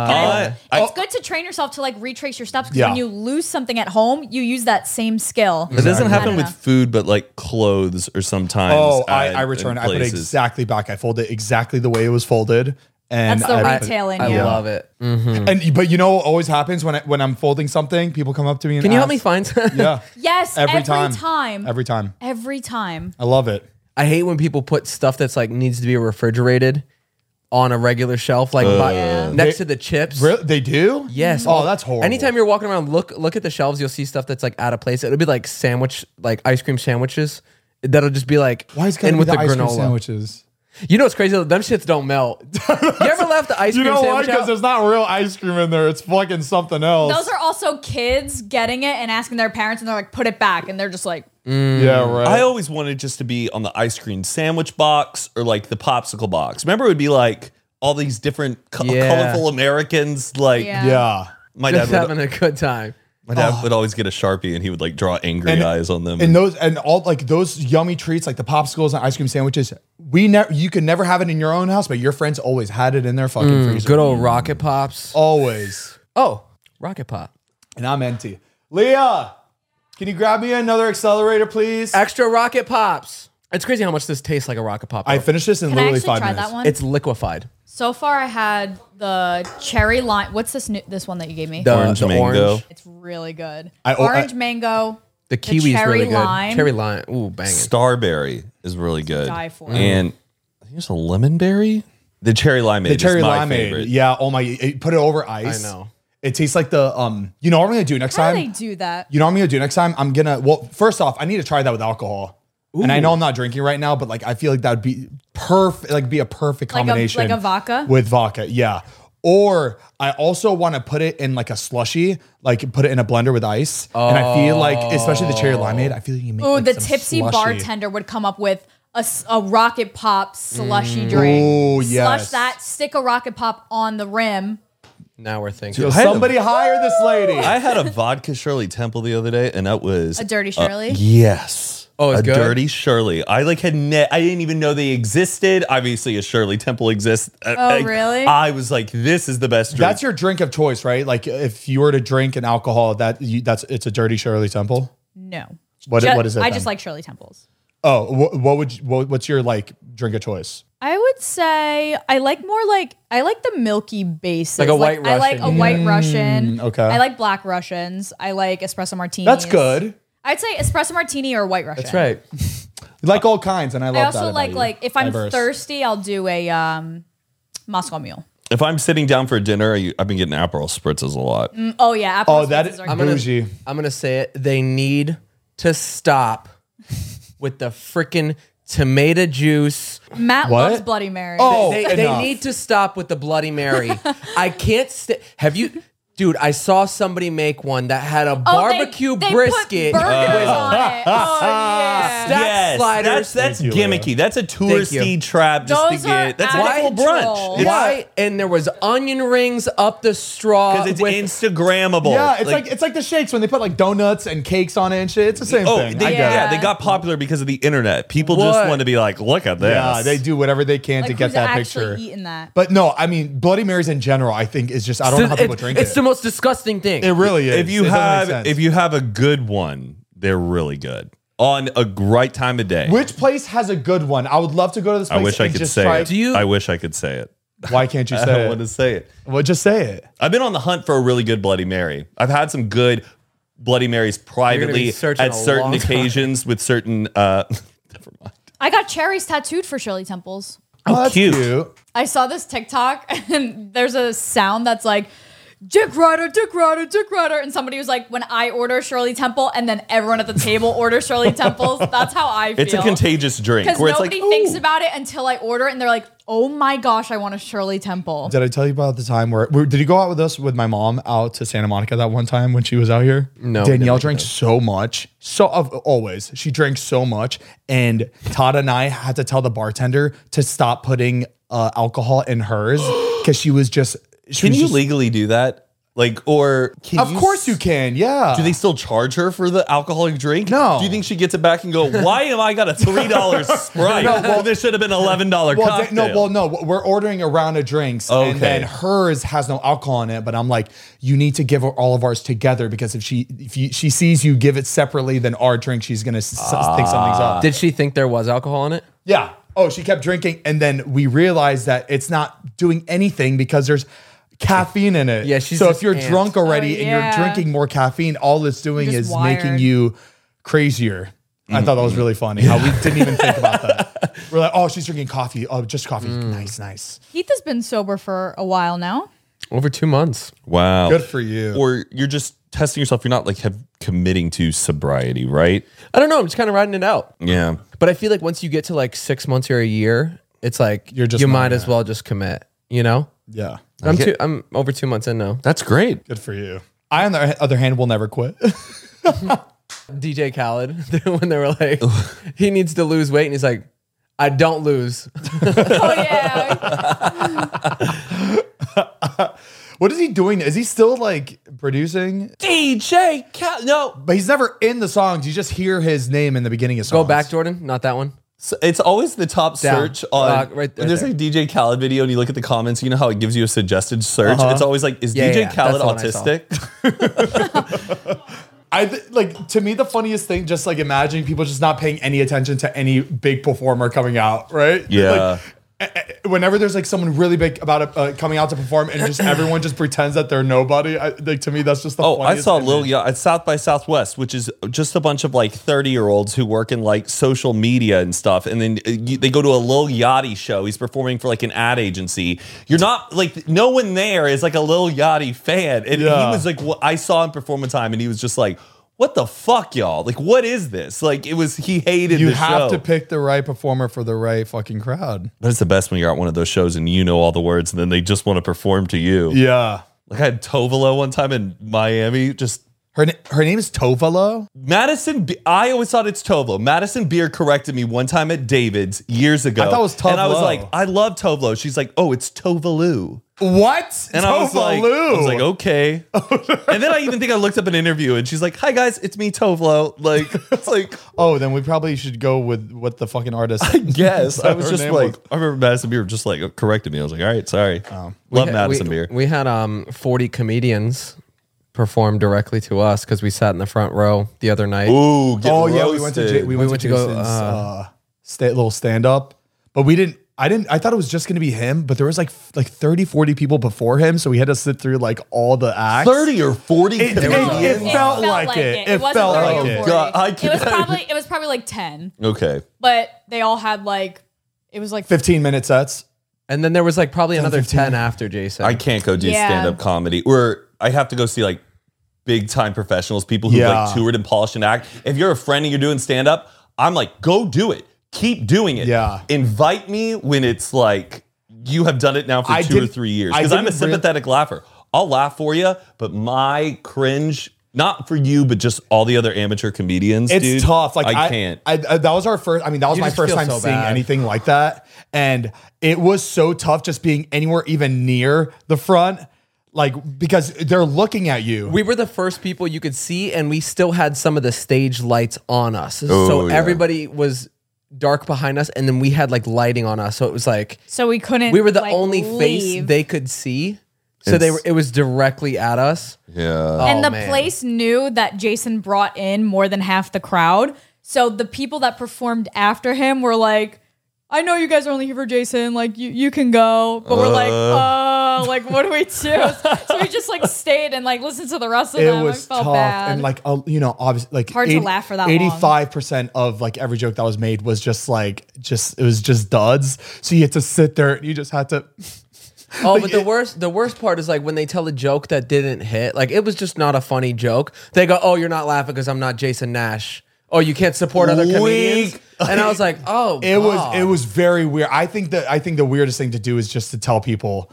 It's good to train yourself to like retrace your steps because when you lose something at home, you use that same skill. It doesn't happen with food, but like clothes or sometimes. Oh, I return. I put it exactly back. I fold it exactly the way it was folded. And that's the retail in you. I love it. Mm-hmm. And but you know what always happens when I'm folding something? People come up to me and can you help ask, me find? Yeah. Yes. Every time. Every time. Every time. I love it. I hate when people put stuff that's like needs to be refrigerated on a regular shelf, like next to the chips. Really? They do? Yes. Oh, that's horrible. Anytime you're walking around, look at the shelves. You'll see stuff that's like out of place. It'll be like ice cream sandwiches. That'll just be like why is it with the ice cream sandwiches? You know what's crazy? Them shits don't melt. You ever left the ice cream sandwich out? Because there's not real ice cream in there. It's fucking something else. Those are also kids getting it and asking their parents, and they're like, put it back. And they're just like, yeah, right. I always wanted just to be on the ice cream sandwich box or like the popsicle box. Remember, it would be like all these different colorful Americans. Like, my dad just having a good time. My dad would always get a Sharpie and he would like draw angry eyes on them. And those yummy treats like the popsicles and ice cream sandwiches, you could never have it in your own house, but your friends always had it in their fucking freezer. Good old Rocket Pops. Always. Oh, Rocket Pop. And I'm empty. Leah, can you grab me another accelerator, please? Extra Rocket Pops. It's crazy how much this tastes like a Rocket Pop. I finished this in can I literally actually 5 try minutes. that one? It's liquefied. So far, I had the cherry lime. What's this one that you gave me? The orange mango. Orange. It's really good. Orange mango. The kiwi's cherry really good. lime. Cherry lime. Ooh, banging. Starberry is really good. Die for it. And I think there's a lemon berry. The cherry limeade The cherry is my limeade. favorite. Yeah. Oh my! Put it over ice. I know. It tastes like the You know what I'm gonna do next How time? do they do that? You know what I'm gonna do next time? First off, I need to try that with alcohol. Ooh. And I know I'm not drinking right now, but like I feel like that would be perfect. Like be a perfect combination. Like a vodka with vodka. Yeah. Or I also want to put it in like a slushy, like put it in a blender with ice. And I feel like, especially the cherry limeade, I feel like you make like the some tipsy slushy. bartender would come up with a Rocket Pop slushy drink. Oh, Slush yes. that, stick a Rocket Pop on the rim. Now we're thinking. So somebody hire this lady. I had a vodka Shirley Temple the other day, and that was A Dirty Shirley? Yes. Oh, it's a good? Dirty Shirley. I like had I didn't even know they existed. Obviously, a Shirley Temple exists. Really? I was like, this is the best drink. That's your drink of choice, right? Like if you were to drink an alcohol, it's a Dirty Shirley Temple. No. What is it? I then? just like Shirley Temples. Oh, what's your like drink of choice? I would say I like the milky base. Like a White I like a Russian. White Russian. Okay. I like Black Russians. I like espresso martinis. That's good. I'd say espresso martini or White Russian. That's right. You like all kinds, and I love that. I also about you. like if I'm Diverse. thirsty, I'll do a Moscow Mule. If I'm sitting down for dinner, I've been getting Aperol spritzes a lot. Oh yeah, Aperol that spritzes is are good. bougie. I'm gonna say it. They need to stop with the freaking tomato juice. Matt What? loves Bloody Mary. Oh, They enough. need to stop with the Bloody Mary. I can't. Have you? Dude, I saw somebody make one that had a barbecue they brisket. Put burgers on it. Oh yeah. Stack sliders. That's Thank you, gimmicky. That's a touristy trap just Those to get. That's are like a out of full control. brunch. Why? And there was onion rings up the straw. Because it's with- Instagrammable. Yeah, it's like the shakes when they put like donuts and cakes on it and shit. It's the same thing. I get it. they got popular because of the internet. People What? just want to be like, look at this. Yeah, they do whatever they can Like, to get who's that actually picture. eating that? But no, I mean Bloody Marys in general. I think is just I don't know how people drink it's it. the most disgusting thing. It really is. If you It doesn't make have sense. if you have a good one, they're really good on a right time of day. Which place has a good one? I would love to go to this place. I wish I and could just say try. it. I wish I could say it. Why can't you I say don't want to it? say it. Well, just say it. I've been on the hunt for a really good Bloody Mary. I've had some good Bloody Marys privately searching at a certain long time. occasions with certain. Never mind. I got cherries tattooed for Shirley Temples. Oh, that's cute. I saw this TikTok and there's a sound that's like, Dick Rider, Dick Rider, Dick Rider. And somebody was like, when I order Shirley Temple and then everyone at the table orders Shirley Temples, that's how I feel. It's a contagious drink Because where it's like, nobody thinks ooh. about it until I order it and they're like, oh my gosh, I want a Shirley Temple. Did I tell you about the time where did you go out with us with my mom out to Santa Monica that one time when she was out here? No, we Danielle didn't. drank so much. Always. She drank so much. And Todd and I had to tell the bartender to stop putting alcohol in hers because she was just. Can you legally do that? Like, or can Of course you can. Yeah. Do they still charge her for the alcoholic drink? No. Do you think she gets it back and go, why am I got a $3 Sprite? No, well, this should have been $11 cocktail. No. We're ordering a round of drinks, and then hers has no alcohol in it. But I'm like, you need to give all of ours together because if she sees you give it separately, then our drink, she's gonna think something's up. Did she think there was alcohol in it? Yeah. Oh, she kept drinking, and then we realized that it's not doing anything because there's caffeine in it. Yeah, she's so just if you're amped. drunk already and you're drinking more caffeine, all it's doing You're is just making wired. you crazier. I thought that was really funny. How we didn't even think about that. We're like, oh, she's drinking coffee. Oh, just coffee. Nice. Heath has been sober for a while now. Over 2 months. Wow. Good for you. Or you're just testing yourself. You're not like committing to sobriety, right? I don't know. I'm just kind of riding it out. Yeah. But I feel like once you get to like 6 months or a year, it's like You're just you not might as well just commit, you know? Yeah. I'm over 2 months in now. That's great. Good for you. I, on the other hand, will never quit. DJ Khaled, when they were like, he needs to lose weight, and he's like, I don't lose. Oh yeah. What is he doing? Is he still like producing? DJ Khaled. No. But he's never in the songs. You just hear his name in the beginning of songs. Go back, Jordan. Not that one. So it's always the top Down. search on Right there, when there's there. a DJ Khaled video and you look at the comments, you know how it gives you a suggested search? It's always like, is DJ Khaled that's the one I saw. autistic? To me, the funniest thing, just like imagining people just not paying any attention to any big performer coming out, right? Yeah. Whenever there's like someone really big about coming out to perform and just everyone just pretends that they're nobody, to me, that's just the Oh, I funniest saw image. at South by Southwest, which is just a bunch of like 30-year-olds who work in like social media and stuff. And then they go to a Lil Yachty show. He's performing for like an ad agency. You're not like, no one there is like a Lil Yachty fan. And he was like, I saw him perform one time and he was just like, what the fuck, y'all? Like, what is this? Like, he hated You the show. have to pick the right performer for the right fucking crowd. But it's the best when you're at one of those shows and you know all the words and then they just want to perform to you. Yeah. Like I had Tovalo one time in Miami. Just Her name is Tovalo? I always thought it's Tovlo. Madison Beer corrected me one time at David's years ago. I thought it was And I was Tovlo. like, I love Tovlo. She's like, oh, it's Tovaloo. What? And I was like, okay. And then I even think I looked up an interview and she's like, hi guys, it's me, Tovlo. Like, it's like, oh, then we probably should go with what the fucking artist. yes. I was her just name like, was. I remember Madison Beer just like corrected me. I was like, all right, sorry. Love Madison Beer. We had 40 comedians perform directly to us because we sat in the front row the other night. Ooh, get Oh roasted. yeah, we went to go, Jason's little stand up, but we didn't. I thought it was just gonna be him, but there was like 30, 40 people before him, so we had to sit through like all the acts. 30 or 40 It comedians? felt like it. It wasn't felt 30 like or it. 40. God, It was probably like 10, Okay. but they all had like it was like 15-minute sets. And then there was like probably another 15. 10 after Jason. I can't go do Yeah. stand-up comedy. Or I have to go see like big time professionals, people who Yeah. like toured and polished an act. If you're a friend and you're doing stand-up, I'm like, go do it. Keep doing it. Yeah. Invite me when it's like you have done it now for I 2 or didn't- 3 years. I Because I'm a didn't real- sympathetic laugher. I'll laugh for you, but my cringe, not for you, but just all the other amateur comedians. It's dude, tough. Like I can't. that was our first. I mean, that was You my just first feel time so seeing bad. anything like that, and it was so tough just being anywhere even near the front, like because they're looking at you. We were the first people you could see, and we still had some of the stage lights on us. Oh, so yeah. everybody was dark behind us, and then we had like lighting on us. So it was like so we couldn't. we were the like, only face leave. they could see. So it was directly at us. Yeah. And Oh, the man. place knew that Jason brought in more than half the crowd. So the people that performed after him were like, I know you guys are only here for Jason. Like, you can go. But we're like, oh, like, what do we do? So we just like stayed and like listened to the rest of It them. was I felt tough, bad. and like obviously, like Hard to laugh for that long. 85% of like every joke that was made was just it was just duds. So you had to sit there and you just had to. Oh, but the worst part is like when they tell a joke that didn't hit. Like it was just not a funny joke. They go, "Oh, you're not laughing because I'm not Jason Nash. Oh, you can't support other comedians." And I was like, "Oh, It was very weird. I think the weirdest thing to do is just to tell people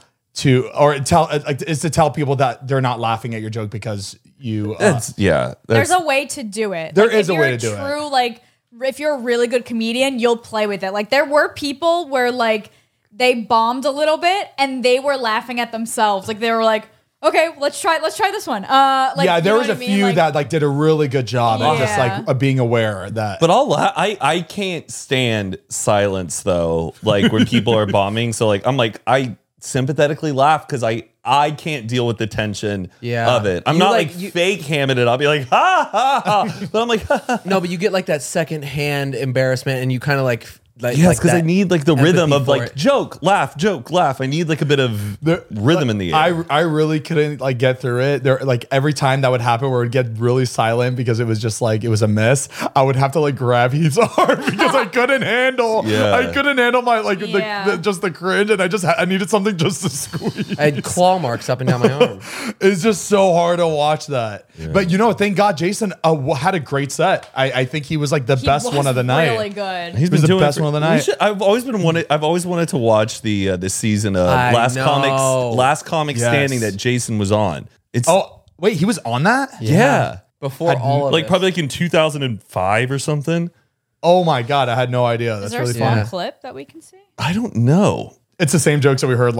is to tell people that they're not laughing at your joke because you. There's a way to do it. There Like, is if a way you're to do it. True, like if you're a really good comedian, you'll play with it. Like there were people where like they bombed a little bit and they were laughing at themselves. Like they were like, okay, let's try this one. There was a few that like did a really good job at just like being aware that. But I can't stand silence though. Like when people are bombing, so like I'm like I sympathetically laugh because I can't deal with the tension of it. I'm not like fake hamming it. I'll be like ha ha ha, but I'm like ha, ha. No, but you get like that secondhand embarrassment, and you kind of like yes, because I need like the rhythm of like joke, laugh. I need like a bit of rhythm in the air. I really couldn't like get through it. There, like every time that would happen where it would get really silent because it was just like it was a miss, I would have to like grab Heath's arm because I couldn't handle. I couldn't handle my like just the cringe, and I needed something just to squeeze. I had claw marks up and down my arm. It's just so hard to watch that. But you know, thank God Jason had a great set. I think he was like the best one of the night. Really good. He's been the best one of the night. I've always wanted to watch the season of Last Comic Standing that Jason was on. Wait, he was on that? Yeah. Before all of like probably like in 2005 or something. Oh my God, I had had no idea. That's really fun. Is there a clip that we can see? I don't know. It's the same jokes that we heard.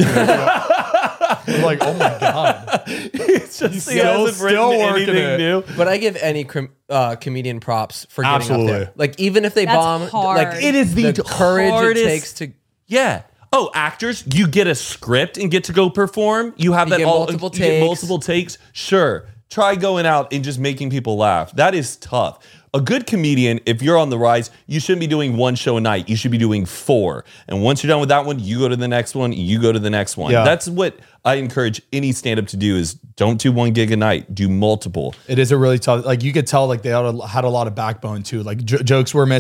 Like, oh my God. It's just still working it. New. But I give any comedian props for getting up there. Like even if they bomb, like it is the courage hardest, it takes to. Yeah. Oh, actors, you get a script and get to go perform. You have multiple takes. Sure. Try going out and just making people laugh. That is tough. A good comedian, if you're on the rise, you shouldn't be doing one show a night. You should be doing 4. And once you're done with that one, you go to the next one, you go to the next one. Yeah. That's what I encourage any stand-up to do is don't do 1 gig a night, do multiple. It is a really tough, like you could tell like they had a lot of backbone too. Like jokes were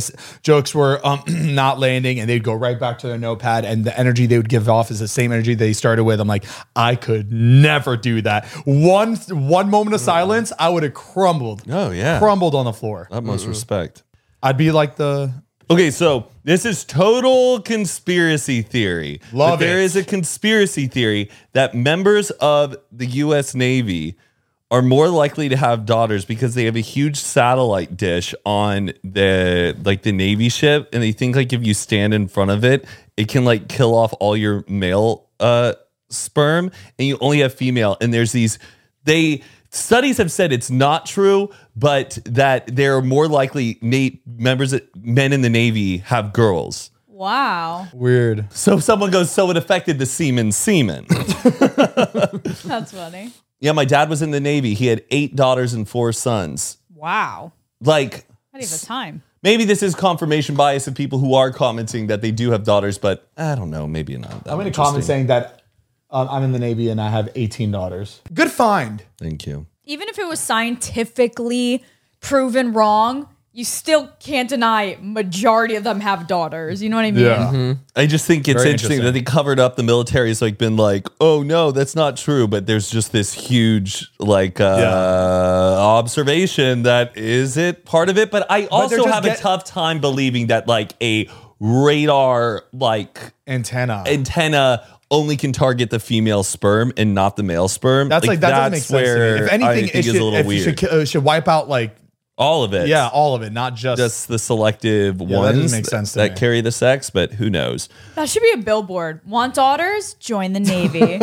not landing and they'd go right back to their notepad and the energy they would give off is the same energy they started with. I'm like, I could never do that. One moment of silence, I would have crumbled. Oh yeah. Crumbled on the floor. Utmost respect. I'd be like Okay, so this is total conspiracy theory. Love it. There is a conspiracy theory that members of the U.S. Navy are more likely to have daughters because they have a huge satellite dish on the Navy ship, and they think like if you stand in front of it, it can like kill off all your male sperm, and you only have female. And there's these studies have said it's not true, but that they're more likely men in the Navy have girls. Wow. Weird. So someone goes, so it affected the semen. That's funny. Yeah, my dad was in the Navy. He had 8 daughters and 4 sons. Wow. Like, I didn't have time. Maybe this is confirmation bias of people who are commenting that they do have daughters, but I don't know. Maybe not. I'm going to comment saying that I'm in the Navy and I have 18 daughters. Good find. Thank you. Even if it was scientifically proven wrong, you still can't deny majority of them have daughters. You know what I mean? Yeah. Mm-hmm. I just think it's interesting that they covered up. The military's like been like, oh no, that's not true. But there's just this huge observation that is it part of it. But I also have a tough time believing that like a radar antenna only can target the female sperm and not the male sperm. That doesn't make sense to me. If anything, it should wipe out like all of it. Yeah, all of it, not just the selective ones that doesn't make sense to that me. Carry the sex, but who knows? That should be a billboard. Want daughters? Join the Navy.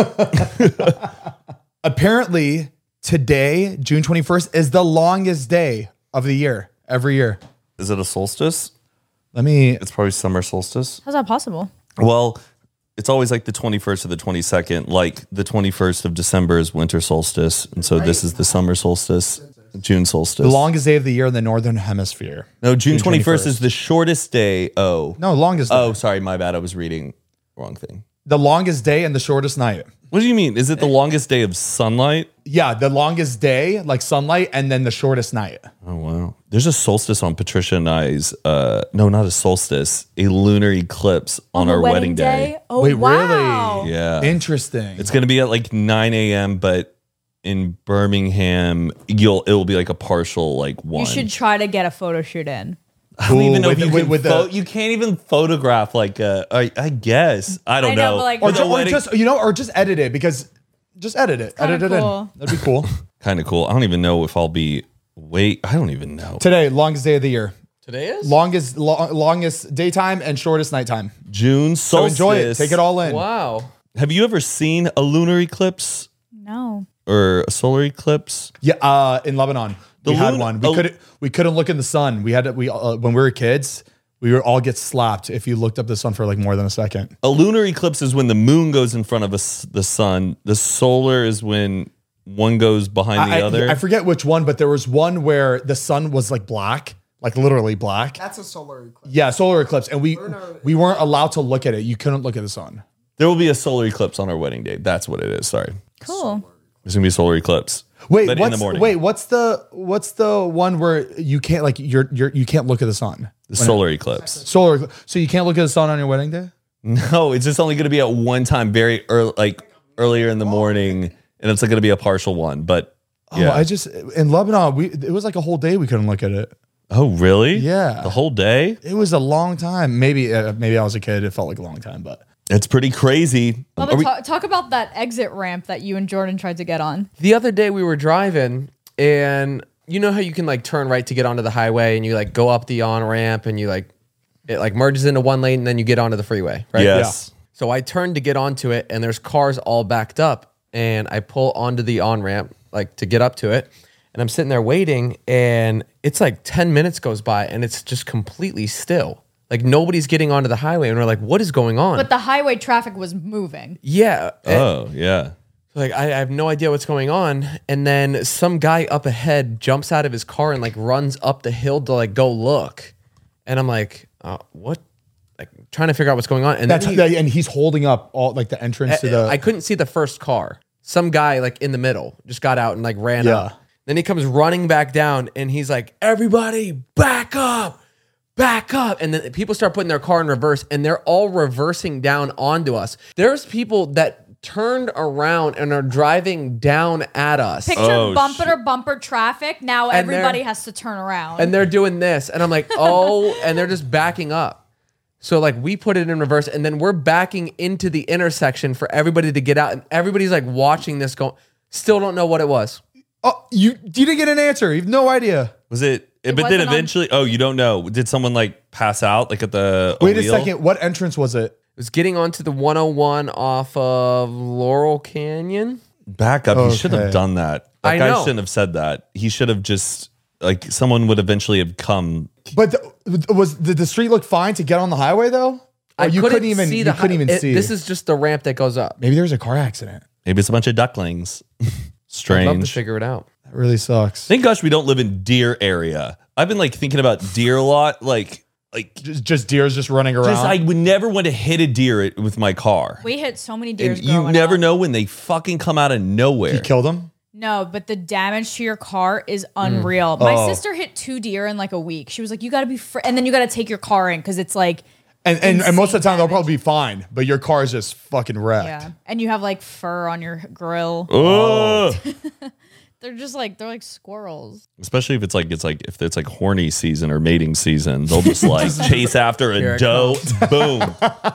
Apparently, today, June 21st, is the longest day of the year, every year. Is it a solstice? It's probably summer solstice. How's that possible? Well, it's always like the 21st or the 22nd. Like the 21st of December is winter solstice. And so this is the summer solstice, June solstice. The longest day of the year in the Northern Hemisphere. No, June 21st is the shortest day. Oh. No, longest day. Oh, sorry. My bad. I was reading wrong thing. The longest day and the shortest night. What do you mean? Is it the longest day of sunlight? Yeah, the longest day, like sunlight, and then the shortest night. Oh, wow. There's a solstice on Patricia and I's, no, not a solstice, a lunar eclipse on our wedding day. Oh, wait, wow. Really? Yeah. Interesting. It's going to be at like 9 a.m., but in Birmingham, it will be like a partial like 1. You should try to get a photo shoot in. I don't even know if you can't even photograph like I guess. I don't know. Like, or just edit it because just edit it. Edit it in. That'd be cool. Kind of cool. I don't even know if I'll be I don't even know. Today, longest day of the year. Today is? Longest daytime and shortest nighttime. June So solstice. enjoy it. Take it all in. Wow. Have you ever seen a lunar eclipse No. or a solar eclipse? Yeah, in Lebanon, we had one. oh. We couldn't look in the sun. When we were kids, we would all get slapped if you looked up the sun for like more than a second. A lunar eclipse is when the moon goes in front of the sun. The solar is when one goes behind the other. I forget which one, but there was one where the sun was like black, like literally black. That's a solar eclipse. Yeah, solar eclipse, and we weren't allowed to look at it. You couldn't look at the sun. There will be a solar eclipse on our wedding day. That's what it is. Sorry. Cool. There's gonna be a solar eclipse. Wait, But in the morning. what's the one where you can't like you can't look at the sun? The solar eclipse. Solar, so you can't look at the sun on your wedding day? No, it's just only gonna be at one time, very early, like earlier in the morning, and it's like gonna be a partial one. But yeah. In Lebanon, it was like a whole day we couldn't look at it. Oh, really? Yeah. The whole day? It was a long time. Maybe I was a kid. It felt like a long time, but It's pretty crazy. Bubba, talk about that exit ramp that you and Jordan tried to get on. The other day we were driving, and you know how you can like turn right to get onto the highway, and you like go up the on ramp, and you like it like merges into one lane, and then you get onto the freeway, right? Yes. So I turned to get onto it, and there's cars all backed up, and I pull onto the on ramp like to get up to it, and I'm sitting there waiting, and it's like 10 minutes goes by, and it's just completely still. Like nobody's getting onto the highway, and we're like, "What is going on?" But the highway traffic was moving. Yeah. Oh, yeah. Like I have no idea what's going on, and then some guy up ahead jumps out of his car and like runs up the hill to like go look, and I'm like, "What?" Like trying to figure out what's going on, and and he's holding up all like the entrance to the. I couldn't see the first car. Some guy like in the middle just got out and like ran up. Then he comes running back down, and he's like, "Everybody, back up!" Back up. And then people start putting their car in reverse, and they're all reversing down onto us. There's people that turned around and are driving down at us. Picture bumper to bumper traffic. Now And everybody has to turn around. And they're doing this. And I'm like, oh, and they're just backing up. So like we put it in reverse, and then we're backing into the intersection for everybody to get out. And everybody's like watching this go. Still don't know what it was. Oh, you didn't get an answer. You have no idea. Was it? But then wasn't on- eventually, you don't know. Did someone like pass out like at the Wait a wheel? second. What entrance was it? It was getting onto the 101 off of Laurel Canyon. Back up. He should have Okay. done that. That I guy know. shouldn't have said that. He should have just like someone would eventually have come. But did the street look fine to get on the highway though? Or you couldn't even see. This is just the ramp that goes up. Maybe there was a car accident. Maybe it's a bunch of ducklings. I'd love to Strange. figure it out. That really sucks. Thank gosh we don't live in deer area. I've been like thinking about deer a lot. Like Just deers just running around. I would never want to hit a deer with my car. we hit so many deers. And you growing never up. know when they fucking come out of nowhere. You killed him? No, but the damage to your car is unreal. Oh. My sister hit 2 deer in like a week. She was like, "You got to be," and then you got to take your car in because it's like, And most of the time they'll damage. probably be fine, but your car is just fucking wrecked. yeah, and you have like fur on your grill. Oh. They're just like they're squirrels. Especially if it's like horny season or mating season, they'll just like chase after Here a it doe. Boom.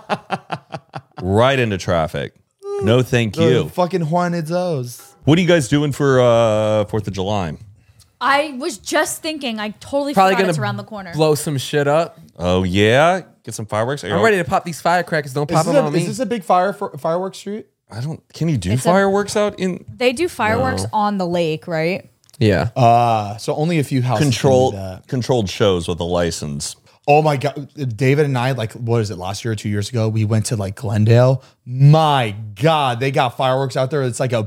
Right into traffic. No, thank you. Those fucking Juanitos. What are you guys doing for 4th of July? I was just thinking. I totally Probably forgot gonna it's around the corner. blow some shit up. Oh yeah, get some fireworks. I'm ready to pop these firecrackers. Don't Is pop them on me. this a big fireworks street? I don't. Can you do It's a- fireworks out in They do fireworks on the lake, right? Yeah. So only a few houses can do that. controlled shows with a license? Oh my god, David and I, like, what is it, last year or 2 years ago, we went to like Glendale. My god, they got fireworks out there. It's like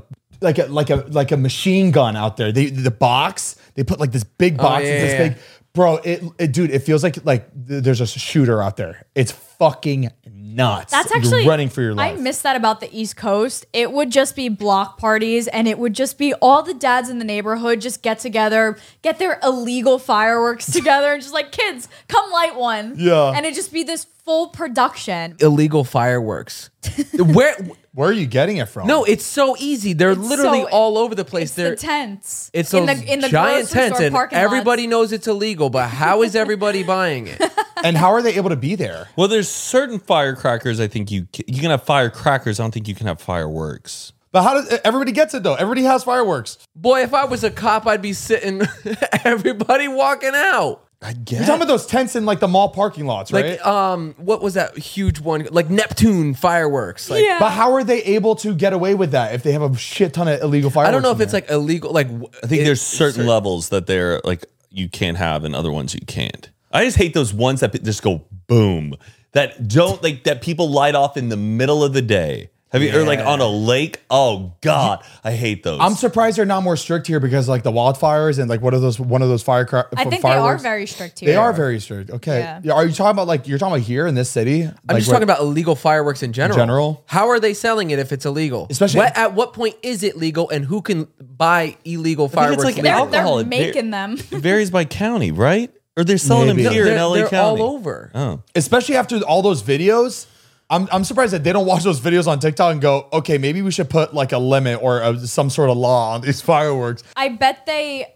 a machine gun out there. The box, they put like this big box, yeah, it's this yeah. big, bro. Dude, it feels like there's a shooter out there. It's fucking nuts. That's You're actually running for your life. I miss that about the East Coast. It would just be block parties, and it would just be all the dads in the neighborhood just get together, get their illegal fireworks together, and just like, kids, come light one. Yeah. And it'd just be this full production. Illegal fireworks. Where are you getting it from? No, it's so easy. They're It's literally so- all over the place. It's They're the tents. It's in those the giant grocery tents, store and parking everybody lots. knows it's illegal. But how is everybody buying it? And how are they able to be there? Well, there's certain firecrackers. I think you can have firecrackers. I don't think you can have fireworks. But how does everybody gets it though? Everybody has fireworks. Boy, if I was a cop, I'd be sitting, everybody walking out. I You're guess. talking about those tents in like the mall parking lots, right? Like, what was that huge one? Like Neptune fireworks. Like, Yeah. But how are they able to get away with that if they have a shit ton of illegal fireworks? I don't know if in it's there? like illegal. Like, I think there's certain levels that they're like you can't have, and other ones you can't. I just hate those ones that just go boom. That don't like that people light off in the middle of the day. Have you or like on a lake? Oh God, I hate those. I'm surprised they're not more strict here because like the wildfires and like one of those firecrackers. I think they are very strict here. They are very strict. Okay. Yeah. Are you talking about like you're talking about here in this city? I'm just talking about illegal fireworks in general. general? How are they selling it if it's illegal? Especially- at what point is it legal, and who can buy illegal think fireworks? it's like legally? alcohol. They're It making them. It varies by county, right? Or they're selling Maybe. them here in They're- LA they're County. all over. Oh, especially after all those videos. I'm surprised that they don't watch those videos on TikTok and go, okay, maybe we should put like a limit or some sort of law on these fireworks. I bet they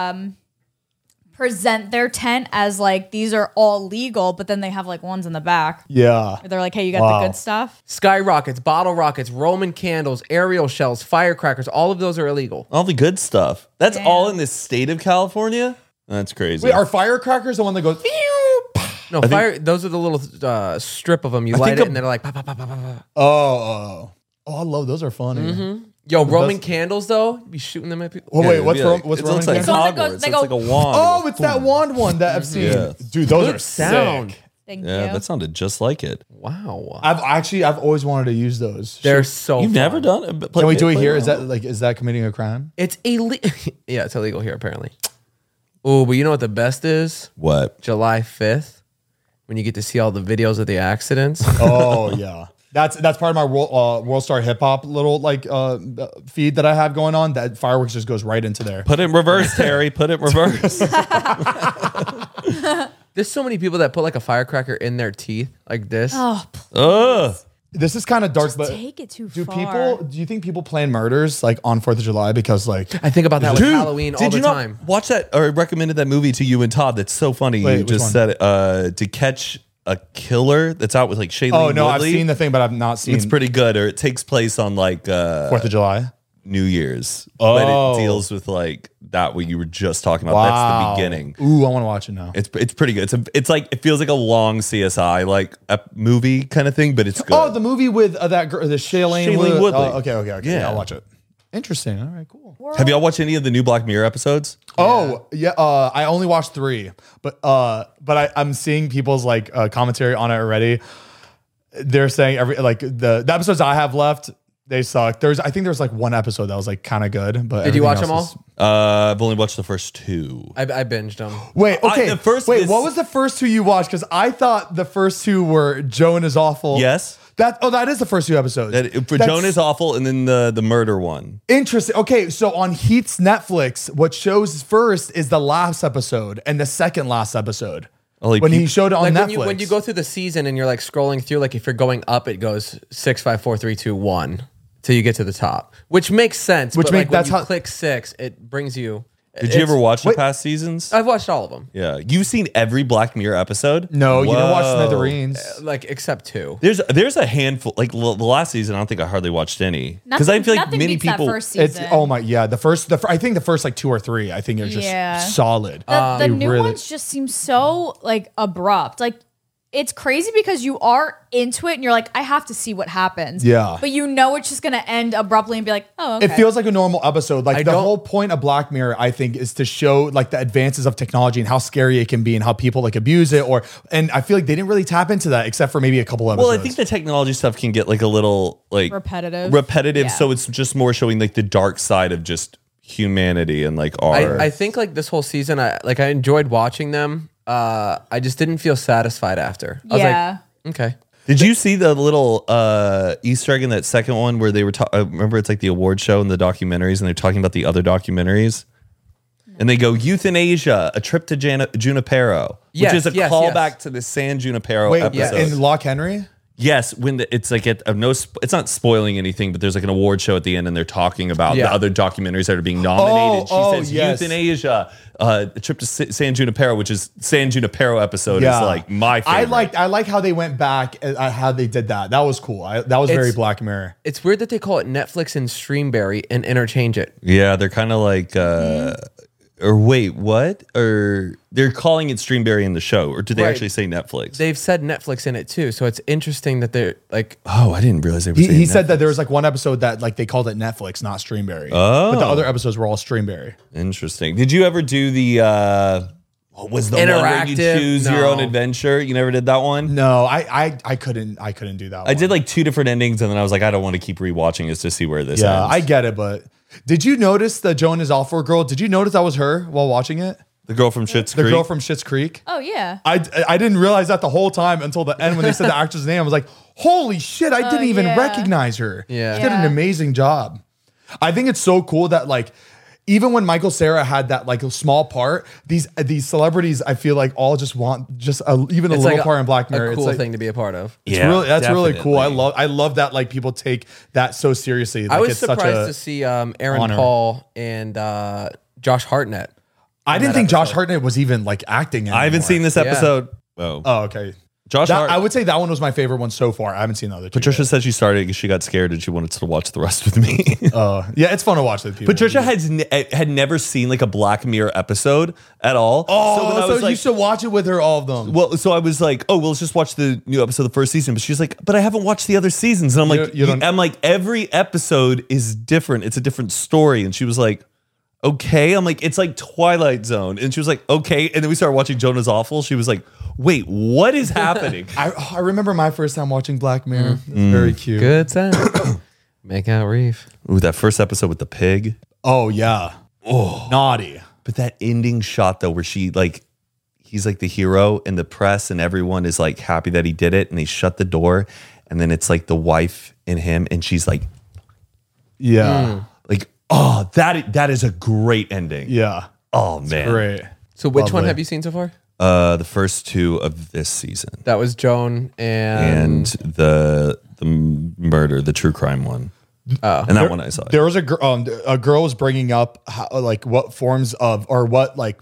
present their tent as like these are all legal, but then they have like ones in the back. Yeah. They're like, hey, you got the good stuff. Skyrockets, bottle rockets, Roman candles, aerial shells, firecrackers. All of those are illegal. all the good stuff. That's Damn. all in the state of California. That's crazy. Wait, are firecrackers the one that goes? No, those are the little strip of them. You light it, and they're like, pa, pa, pa, pa, pa, pa. Oh, I love those. Are funny. Yo, Roman candles though, be shooting them at people. Oh wait, what's Yeah, Roman? What's it Roman? looks like It's one that Hogwarts. goes- they It's go- like a wand. Oh, it's that wand one that I've seen. Yeah. Dude, those Good are sound. sick. Thank Yeah, you. that sounded just like it. Wow, I've always wanted to use those. they're so. You've fun. never done it? Can we do it here? Is that committing a crime? It's illegal. Yeah, it's illegal here apparently. Oh, but you know what the best is? What? July 5th, when you get to see all the videos of the accidents. Oh yeah, that's part of my World Star Hip Hop little like feed that I have going on. That fireworks just goes right into there. Put it in reverse, Terry. Put it in reverse. There's so many people that put like a firecracker in their teeth like this. Oh, Ugh. This is kind of dark, but take it too do far. do you think people plan murders like on 4th of July because like I think about that with Dude, Halloween all did the you not time. watch that or recommended that movie to you and Todd? That's so funny. Wait, You which just one? said it. To Catch a Killer. That's out with like Shailene oh no, I've Woodley. seen the thing, but I've not seen. It's pretty good. Or it takes place on like 4th of July. New Year's, Oh. but it deals with like that what you were just talking about. That's the beginning. Ooh, I want to watch it now. It's pretty good. It's like it feels like a long CSI like a movie kind of thing, but it's good. Oh, the movie with that girl, the Shailene Shailene Woodley. Oh, okay. Yeah. I'll watch it. Interesting. All right, cool. Have y'all watched any of the new Black Mirror episodes? Oh yeah, I only watched 3, but I'm seeing people's like commentary on it already. They're saying the episodes I have left, they suck. I think there's like one episode that was like kind of good, but Did you watch them everything all? else I've only watched the first 2. I binged them. Wait, okay. the first- wait, this- what was the first 2 you watched? Because I thought the first 2 were Joan is Awful. Yes. That is the first 2 episodes. For That's Joan is Awful, and then the murder one. interesting. Okay, so on Heat's Netflix, what shows first is the last episode and the second last episode. Oh, like when he peop- showed it on Like Netflix. when you go through the season and you're like scrolling through, like if you're going up, it goes 6, 5, 4, 3, 2, 1 till you get to the top, which makes sense. Which but make- like when that's you how- click 6, it brings you. Did you ever watch the wait. past seasons? I've watched all of them, Yeah, you've seen every Black Mirror episode. no, you didn't watch Whoa. Smithereens. like except 2. There's a handful. Like the last season, I don't think I hardly watched any because I feel like nothing many beats people. That first It's season. oh my yeah, I think the first like 2 or 3 I think are just Yeah. solid. The They new really- ones just seem so like abrupt. Like it's crazy because you are into it and you're like, I have to see what happens. Yeah. But you know it's just gonna end abruptly and be like, oh, okay. It feels like a normal episode. Like I the don't- whole point of Black Mirror, I think, is to show like the advances of technology and how scary it can be and how people like abuse it. And I feel like they didn't really tap into that except for maybe a couple episodes. Well, I think the technology stuff can get like a little like Repetitive. Repetitive, Yeah. so it's just more showing like the dark side of just humanity and like our. I think like this whole season, I enjoyed watching them. I just didn't feel satisfied after. I was Yeah. like, okay. Did you see the little Easter egg in that second one where they were? Remember, it's like the award show and the documentaries, and they're talking about the other documentaries. And they go Euthanasia, a trip to Junipero, Yes, which is a yes, callback yes. to the San Junipero wait, episode. in Lock Henry? Yes, when it's like it's not spoiling anything, but there's like an award show at the end, and they're talking about Yeah. the other documentaries that are being nominated. Oh, She says yes. Euthanasia, a trip to San Junipero, which is San Junipero episode is like my favorite. I like how they went back and how they did that. That was cool. That was very It's- Black Mirror. It's weird that they call it Netflix and Streamberry and interchange it. Yeah, they're kind of like Or wait, what? Or they're calling it Streamberry in the show, or did they actually say Netflix? They've said Netflix in it too, so it's interesting that they're like. Oh, I didn't realize they were saying He Netflix. said that there was like one episode that like they called it Netflix, not Streamberry. Oh, but the other episodes were all Streamberry. Interesting. Did you ever do the? What was the one where you choose your own adventure? You never did that one? No, I couldn't do that one. I did like 2 different endings, and then I was like, I don't want to keep rewatching this to see where this ends. I get it, but did you notice the Joan is Awful girl? Did you notice that was her while watching it? The girl from Schitt's Creek? The girl from Schitt's Creek? Oh, yeah. I didn't realize that the whole time until the end when they said the actress name. I was like, holy shit, I didn't even recognize her. Yeah. She did an amazing job. I think it's so cool that like, even when Michael Cera had that like small part, these celebrities, I feel like all just want just even a It's little like part in Black Mirror. A cool it's thing to be a part of. That's really cool. I love that like people take that so seriously. Like, I was it's such surprised to see Aaron honor. Paul and Josh Hartnett. I didn't think Josh Hartnett was even like acting anymore. I haven't seen this episode. Oh, okay. I would say that one was my favorite one so far. I haven't seen the other two. Patricia said she started because she got scared and she wanted to watch the rest with me. Yeah, it's fun to watch with people. Patricia had never seen like a Black Mirror episode at all. So you should watch it with her, all of them. Well, so I was like, oh, well, let's just watch the new episode of the first season. But she's like, but I haven't watched the other seasons. And I'm like, I'm like, every episode is different. It's a different story. And she was like, okay. I'm like, it's like Twilight Zone. And she was like, okay. And then we started watching Joan is Awful. She was like, wait, what is happening? I remember my first time watching Black Mirror. It's very cute. Good time. Make out Reef. Ooh, that first episode with the pig. Oh, yeah. Oh, naughty. But that ending shot though, where she like, he's like the hero and the press and everyone is like happy that he did it. And they shut the door. And then it's like the wife and him. And she's like, yeah. Like, oh, that is a great ending. Yeah. Oh, man. Great. So which one have you seen so far? The first 2 of this season. That was Joan and the murder, the true crime one. Oh. And that one I saw. There was a girl was bringing up how, like what forms of or what like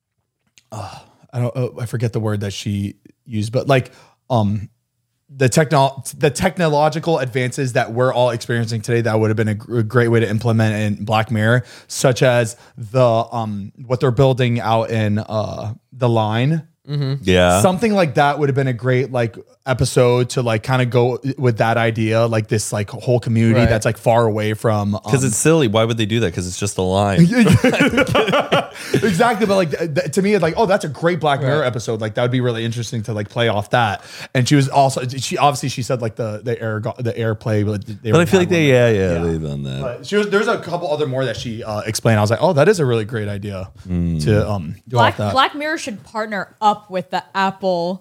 I forget the word that she used, but like the technological advances that we're all experiencing today that would have been a great way to implement in Black Mirror, such as the what they're building out in the line. Mm-hmm. Yeah, something like that would have been a great like episode to like kind of go with that idea, like this like whole community that's like far away from because it's silly. Why would they do that? Because it's just a line. Exactly, but like to me, it's like, oh, that's a great Black Mirror episode. Like that would be really interesting to like play off that. And she was also she said like the airplay, but I feel like they've done that. But there's a couple other more that she explained. I was like, oh, that is a really great idea to do off that. Black Mirror should partner up with the Apple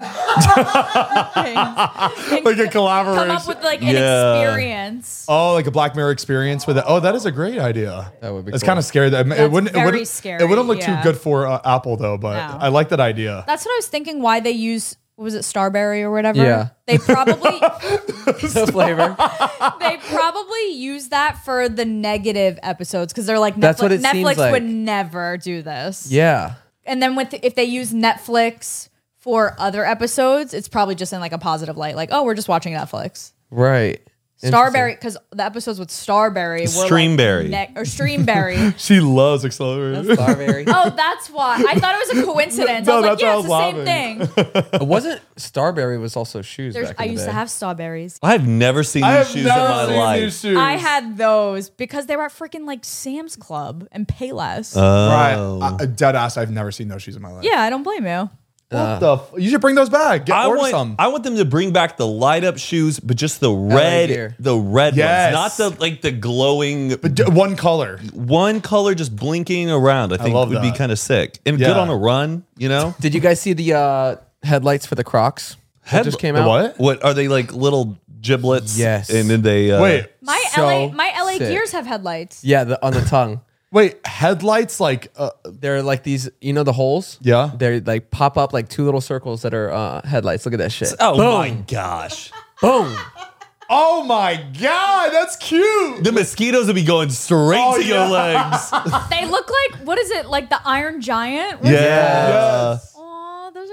like a collaboration. Come up with like an experience. Oh, like a Black Mirror experience with it. Oh, that is a great idea. That would be. It's cool. kind of scary. It wouldn't. Scary, it wouldn't look too good for Apple though. But No. I like that idea. That's what I was thinking. Why they use was it Starberry or whatever? Yeah. They probably The flavor. they probably use that for the negative episodes because they're like That's what it seems Netflix like. would never do this. Yeah. And then if they use Netflix for other episodes, it's probably just in like a positive light, like, oh, we're just watching Netflix. Right. Starberry, because the episodes with Starberry were Streamberry. or Streamberry. She loves Accelerator. Starberry. Oh, that's why. I thought it was a coincidence. No, I was like, that's yeah, why it's I the was same thing. It wasn't Starberry was also shoes back in I the used day. to have Strawberries. I've never seen these shoes in my life. I had those because they were at freaking like Sam's Club and Payless. Right. Dead ass. I've never seen those shoes in my life. Yeah, I don't blame you. What the? You should bring those back. I Order some. want them to bring back the light up shoes, but just the gear. red Yes. ones, not the glowing But one color. one color just blinking around. I think love would be that. kind of sick and Yeah. good on a run. You know, Did you guys see the headlights for the Crocs? That just came The out. what? what are they like little giblets? Yes. and then they Wait. My So LA sick. Gears have headlights. Yeah, on the tongue. Wait. Headlights like. They're like these, you know, the holes. Yeah. They like pop up like 2 little circles that are headlights. Look at that shit. Oh Boom. my gosh! Boom. Oh my god, that's cute. The mosquitoes would be going straight to your legs. They look like, what is it, like the Iron Giant? Yeah. Oh, those are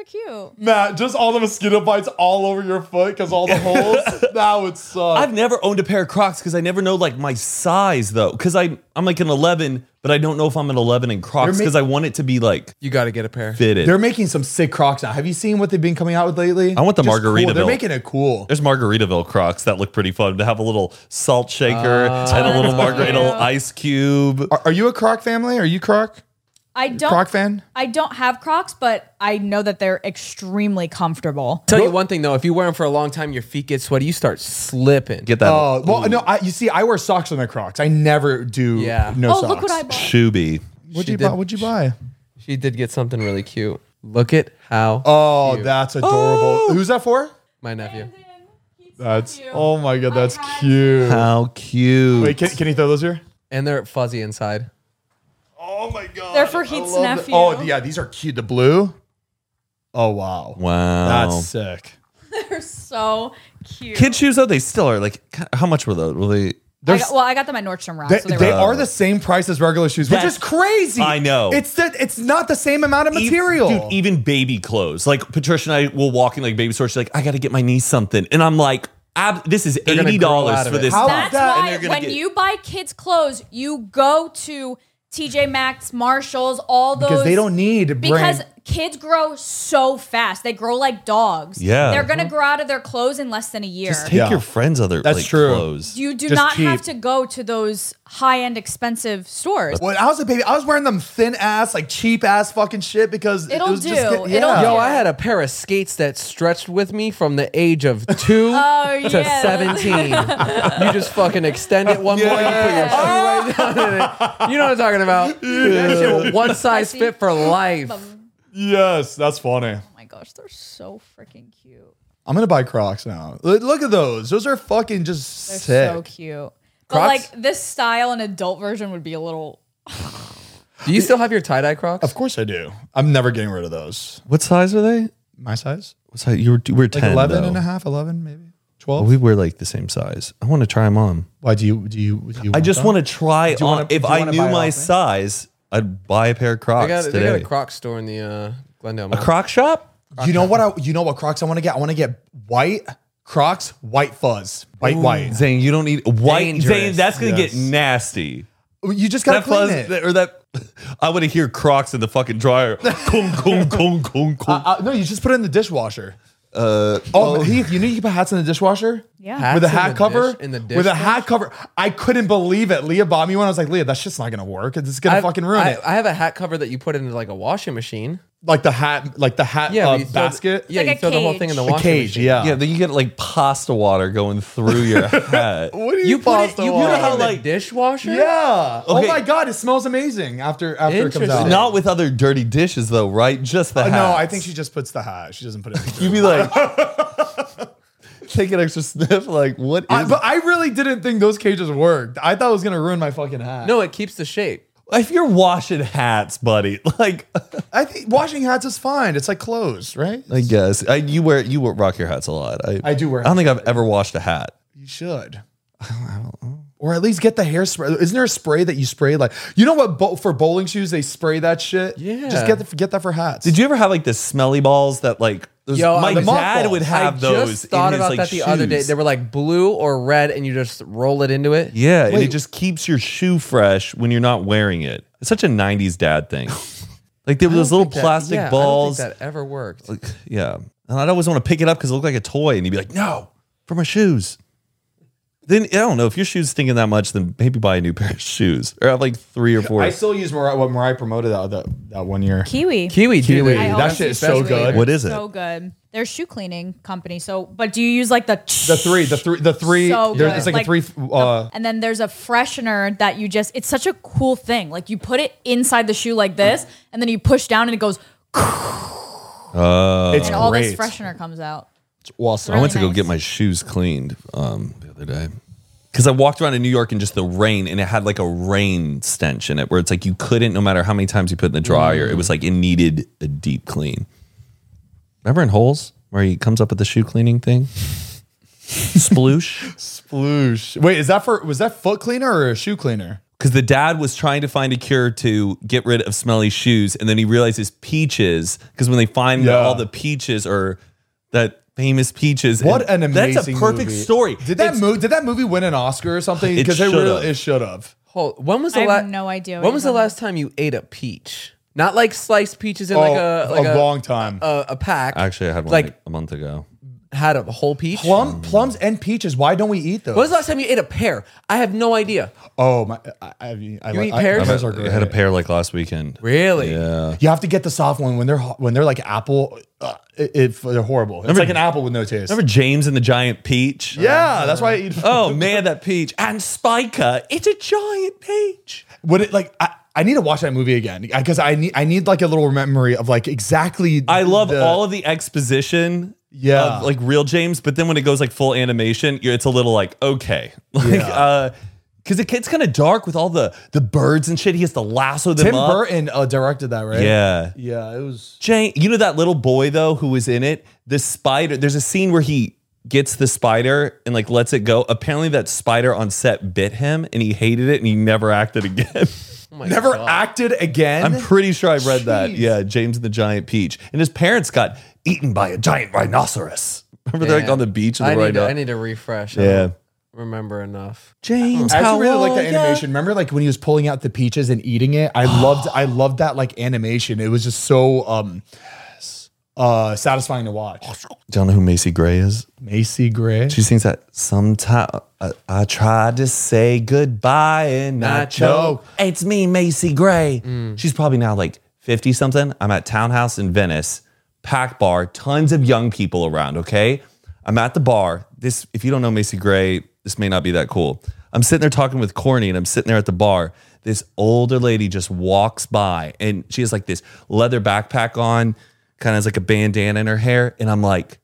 cute. Matt, just all the mosquito bites all over your foot because all the holes. That would suck. I've never owned a pair of Crocs because I never know like my size though. Because I'm like an 11, but I don't know if I'm an 11 in Crocs because I want it to be like You got to get a pair. fitted. They're making some sick Crocs now. Have you seen what they've been coming out with lately? I want the Just Margaritaville. cool. They're making it cool. There's Margaritaville Crocs that look pretty fun to have a little salt shaker and a little Margaritaville ice cube. Are you a Croc family? Are you Croc? I don't. Croc fan? I don't have Crocs, but I know that they're extremely comfortable. Tell you one thing though, if you wear them for a long time, your feet get sweaty. You start slipping. Get that Oh, well, no. You see, I wear socks with my Crocs. I never do. Yeah. No Oh, socks. look what I bought. Shoeby. What'd She you did. buy? What'd you buy? She did get something really cute. Look at how Oh, that's adorable. Who's that for? my nephew. That's. Oh my god, that's cute. How cute. Wait, can you throw those here? And they're fuzzy inside. Oh my god. They're for Heath's nephew. Oh yeah, these are cute. The blue. Oh wow. Wow. That's sick. They're so cute. Kid shoes though, they still are like, how much were those? Were they? I got them at Nordstrom Rack. They, so they were are the same price as regular shoes, which is crazy. I know. It's not the same amount of material. Dude, even baby clothes. Like Patricia and I will walk in like baby store. She's like, I got to get my niece something. And I'm like, this is gonna $80 grow out of for it. this. How- That's that- and they're why gonna when get- you buy kids' clothes, you go to TJ Maxx, Marshalls, all those. because they don't need Because brand. kids grow so fast. They grow like dogs. Yeah. They're going to grow out of their clothes in less than a year. Just take Yeah. your friends' other That's like, true. clothes. You do Just not cheap. have to go to those high-end expensive stores. When I was a baby, I was wearing them thin ass, like cheap ass fucking shit because It'll it was do. just It'll yeah. do. Yo, I had a pair of skates that stretched with me from the age of 2 to yeah. 17. You just fucking extend it one more, you put your shoe right down in it. You know what I'm talking about. That shit will one size fit for life. Yes, that's funny. Oh my gosh, they're so freaking cute. I'm gonna buy Crocs now. Look at those. Those are fucking just They're sick. so cute. But Crocs? like this style, an adult version would be a little. Do you still have your tie-dye Crocs? Of course I do. I'm never getting rid of those. What size are they? My size? What size? You were 10 Like 11 though. and a half, 11 maybe. Well, 12. we wear like the same size. I want to try them on. Why do you I just want to try you wanna- on. If do you I wanna knew buy it my off me? size, I'd buy a pair of Crocs They got today. a Crocs store in the Glendale A Mall. Croc shop? You know what Crocs I want to get? I want to get white Crocs, white fuzz. White. Zane, you don't need white. Dangerous. Zane, that's gonna Yes. get nasty. You just gotta That clean fuzz it. or that. I want to hear Crocs in the fucking dryer. Kung, kung, kung, kung, kung. No, you just put it in the dishwasher. Heath, you know you can put hats in the dishwasher? Yeah. Hats With a in hat the cover? dish- in the With a hat dishwasher? cover. I couldn't believe it. Leah bought me one. I was like, Leah, that shit's not gonna work. It's gonna fucking ruin it. I have a hat cover that you put into like a washing machine. Like the hat But you throw basket. Yeah, Like you a throw the whole cage. thing in the A washing cage, machine. yeah. Yeah, then you get like pasta water going through your hat. What do You put it, you water? put it how, in the like- dishwasher? Yeah. Oh Okay. my god, it smells amazing after it comes Interesting. out. Not with other dirty dishes though, right? Just the hat. No, I think she just puts the hat. She doesn't put it. You'd be like, take an extra sniff. Like, what is? But I really didn't think those cages worked. I thought it was gonna ruin my fucking hat. No, it keeps the shape. If you're washing hats, buddy, like, I think washing hats is fine. It's like clothes, right? I guess you rock your hats a lot. I do wear I don't think I've ever washed a hat. You should. Or at least get the hairspray. Isn't there a spray that you spray like you know what for bowling shoes they spray that shit? Yeah. Just get that for hats. Did you ever have like the smelly balls that like? Those, Yo, my the dad mothballs. would have I those. just thought in his, about like, that the other day. shoes. They were like blue or red, and you just roll it into it. Yeah, and it Wait. just keeps your shoe fresh when you're not wearing it. It's such a '90s dad thing. Like there were those little plastic balls. I don't think that ever worked. Like, yeah, and I'd always want to pick it up because it looked like a toy, and you'd be like, "No, for my shoes." Then I don't know if your shoes stinking that much, then maybe buy a new pair of shoes or have like 3 or 4. I still use what Mariah promoted that 1 year. Kiwi. Kiwi, Kiwi. dude. I That always shit use is so Kiwi. good. What is it? So good. They're a shoe cleaning company. So, but do you use like the The three. So There's- good. it's like a Like, 3. and then there's a freshener that you just, it's such a cool thing. Like you put it inside the shoe like this, and then you push down and it goes, It's and all great. this freshener comes out. Awesome. I went to really go get nice. my shoes cleaned the other day because I walked around in New York in just the rain, and it had like a rain stench in it, where it's like you couldn't, no matter how many times you put it in the dryer, it was like it needed a deep clean. Remember in Holes where he comes up with the shoe cleaning thing? Sploosh. Sploosh. Wait, was that foot cleaner or a shoe cleaner? because the dad was trying to find a cure to get rid of smelly shoes, and then he realizes peaches, because when they find all the peaches or that famous peaches, What an amazing that's a perfect movie. story. Did that movie win an Oscar or something? It Because should've. it should have. When was the I last? have no idea what When you're was the talking last time you ate a peach? Not like sliced peaches in like a long time. a pack. Actually, I had one like a month ago. had a whole peach. Plums and peaches. Why don't we eat those? When was the last time you ate a pear? I have no idea. Oh my! I eat pears? Pears are I great. had a pear like last weekend. Really? Yeah. You have to get the soft one when they're like apple. They're horrible. It's like an apple with no taste. Remember James and the giant peach? Yeah, that's why I eat. Oh man, that peach. And Spiker, it's a giant peach. Would it like? I need to watch that movie again because I need like a little memory of like exactly. I love all of the exposition. Yeah. Of like real James, but then when it goes like full animation, it's a little like okay, like because it gets kind of dark with all the birds and shit. He has to lasso them Tim up. Burton directed that, right? Yeah. Yeah, it was. Jane, you know that little boy though who was in it? The spider. There's a scene where he gets the spider and like lets it go. Apparently that spider on set bit him and he hated it and he never acted again. Never acted again. I'm pretty sure I read that. Jeez. Yeah, James and the Giant Peach. And his parents got eaten by a giant rhinoceros. Remember they're like on the beach and the I rhino. need to refresh. I Yeah. don't remember enough. James, I how actually really like old the animation. Remember, like when he was pulling out the peaches and eating it. I loved that like animation. It was just so satisfying to watch. Do you know who Macy Gray is? Macy Gray. She sings that sometime I tried to say goodbye and not choke. It's me, Macy Gray. She's probably now like 50 something. I'm at Townhouse in Venice, packed bar, tons of young people around. Okay, I'm at the bar. This, if you don't know Macy Gray, this may not be that cool. I'm sitting there talking with Corny, and I'm sitting there at the bar. This older lady just walks by, and she has like this leather backpack on, kind of has like a bandana in her hair, and I'm like,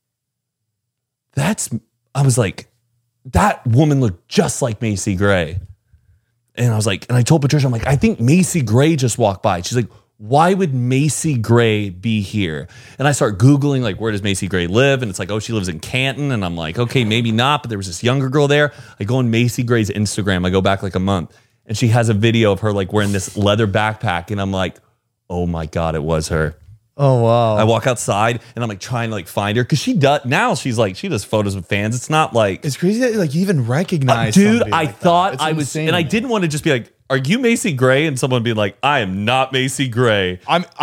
I was like, that woman looked just like Macy Gray. And I was like, and I told Patricia, I'm like, I think Macy Gray just walked by. She's like, why would Macy Gray be here? And I start Googling, like, where does Macy Gray live? And it's like, oh, she lives in Canton. And I'm like, okay, maybe not. But there was this younger girl there. I go on Macy Gray's Instagram. I go back like a month. And she has a video of her like wearing this leather backpack. And I'm like, oh my God, it was her. Oh wow. I walk outside and I'm like trying to like find her because she does now. She's like she does photos with fans. It's not like It's crazy that like you even recognize. dude. somebody I like thought that. It's I was, insane. and I didn't want to just be like, "Are you Macy Gray?" And someone being like, "I am not Macy Gray."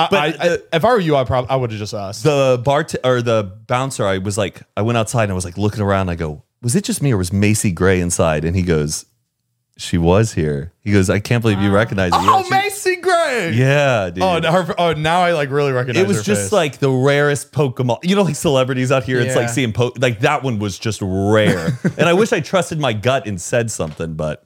If I were you, I would have just asked. The or the bouncer, I was like, I went outside and I was like looking around. And I go, "Was it just me or was Macy Gray inside?" And he goes, "She was here." He goes, "I can't believe you recognize it." Oh, Yeah, Macy Gray. yeah, dude. Now I like really recognize. It was her just face. like the rarest Pokemon. You know, like celebrities out here, it's like Yeah. seeing like that one was just rare. And I wish I trusted my gut and said something, but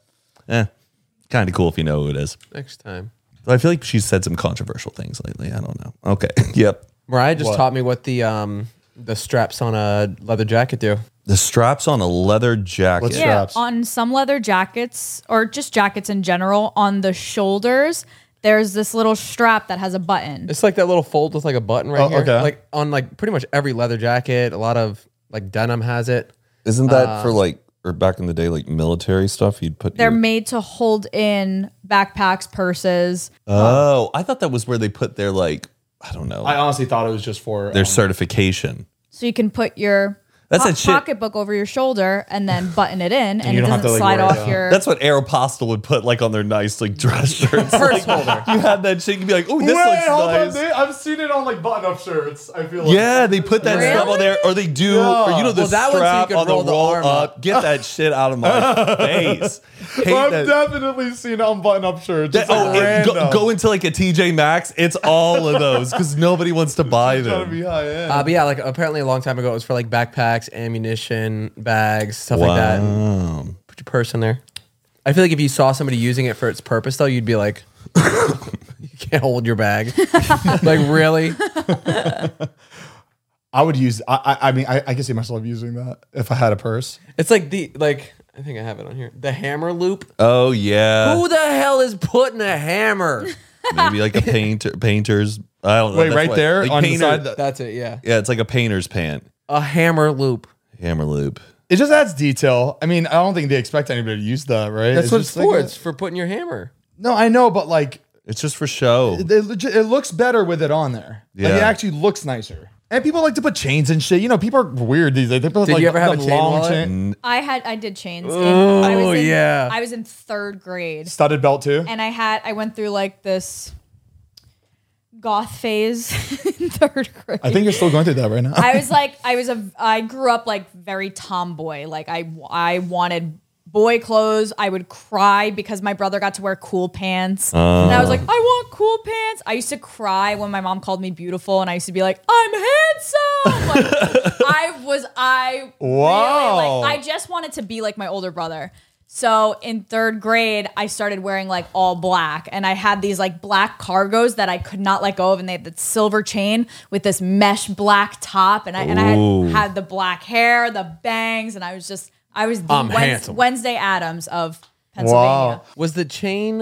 kind of cool if you know who it is. Next time. But I feel like she's said some controversial things lately. I don't know. Okay. Yep. Mariah just taught me what the straps on a leather jacket do. The straps on a leather jacket. What's Yeah, straps? on some leather jackets or just jackets in general, on the shoulders, there's this little strap that has a button. It's like that little fold with like a button right Oh, here. okay. Like on like pretty much every leather jacket. A lot of like denim has it. Isn't that for like, or back in the day, like military stuff? You'd put They're made to hold in backpacks, purses. Oh, I thought that was where they put their like, I don't know, I honestly thought it was just for their certification. So you can put your That's that shit. pocketbook over your shoulder and then button it in, and you it don't have doesn't to, like, slide worry off about- your. That's what Aeropostale would put like on their nice like dress shirts. Purse Like, holder. you had that shit. You'd be like, "Oh, this looks nice." I've seen it on like button-up shirts. I feel like Yeah, they put that stuff on there, or they do, or you know the Well, that one so you strap could on the roll the roll arm up. up. Get that shit out of my face. Hate I've that. definitely seen it on button-up shirts. It's Oh, like random. go into like a TJ Maxx. It's all of those because nobody wants to buy Trying to be them. high end. But yeah, like apparently a long time ago it was for like backpacks, ammunition, bags, stuff like that. And put your purse in there. I feel like if you saw somebody using it for its purpose though, you'd be like, you can't hold your bag. Like really? I would use. I mean, I can see myself using that if I had a purse. It's like I think I have it on here. The hammer loop. Oh yeah, Who the hell is putting a hammer? maybe like a painter's. I don't know. Wait, That's right what- there like on the painter- side. That's it, yeah. Yeah, it's like a painter's pant. A hammer loop. Hammer loop. It just adds detail. I mean, I don't think they expect anybody to use that, right? That's what it's just for. like It's for putting your hammer. no, I know, but like It's just for show. it looks better with it on there. Like Yeah. it actually looks nicer. And people like to put chains and shit. You know, people are weird these days. They put Did like you ever have the a chain long wallet? chain. I did chains. Oh, yeah. I was in 3rd grade, Studded belt too. and I went through like this goth phase in 3rd grade. I think you're still going through that right now. I grew up like very tomboy. Like I wanted boy clothes. I would cry because my brother got to wear cool pants. And I was like, I want cool pants. I used to cry when my mom called me beautiful, and I used to be like, I'm handsome. Like I Wow. really, like, I just wanted to be like my older brother. So in 3rd grade, I started wearing like all black, and I had these like black cargos that I could not let go of, and they had the silver chain with this mesh black top, and I had the black hair, the bangs, and I was the handsome. Wednesday Addams of Pennsylvania. Wow. Was the chain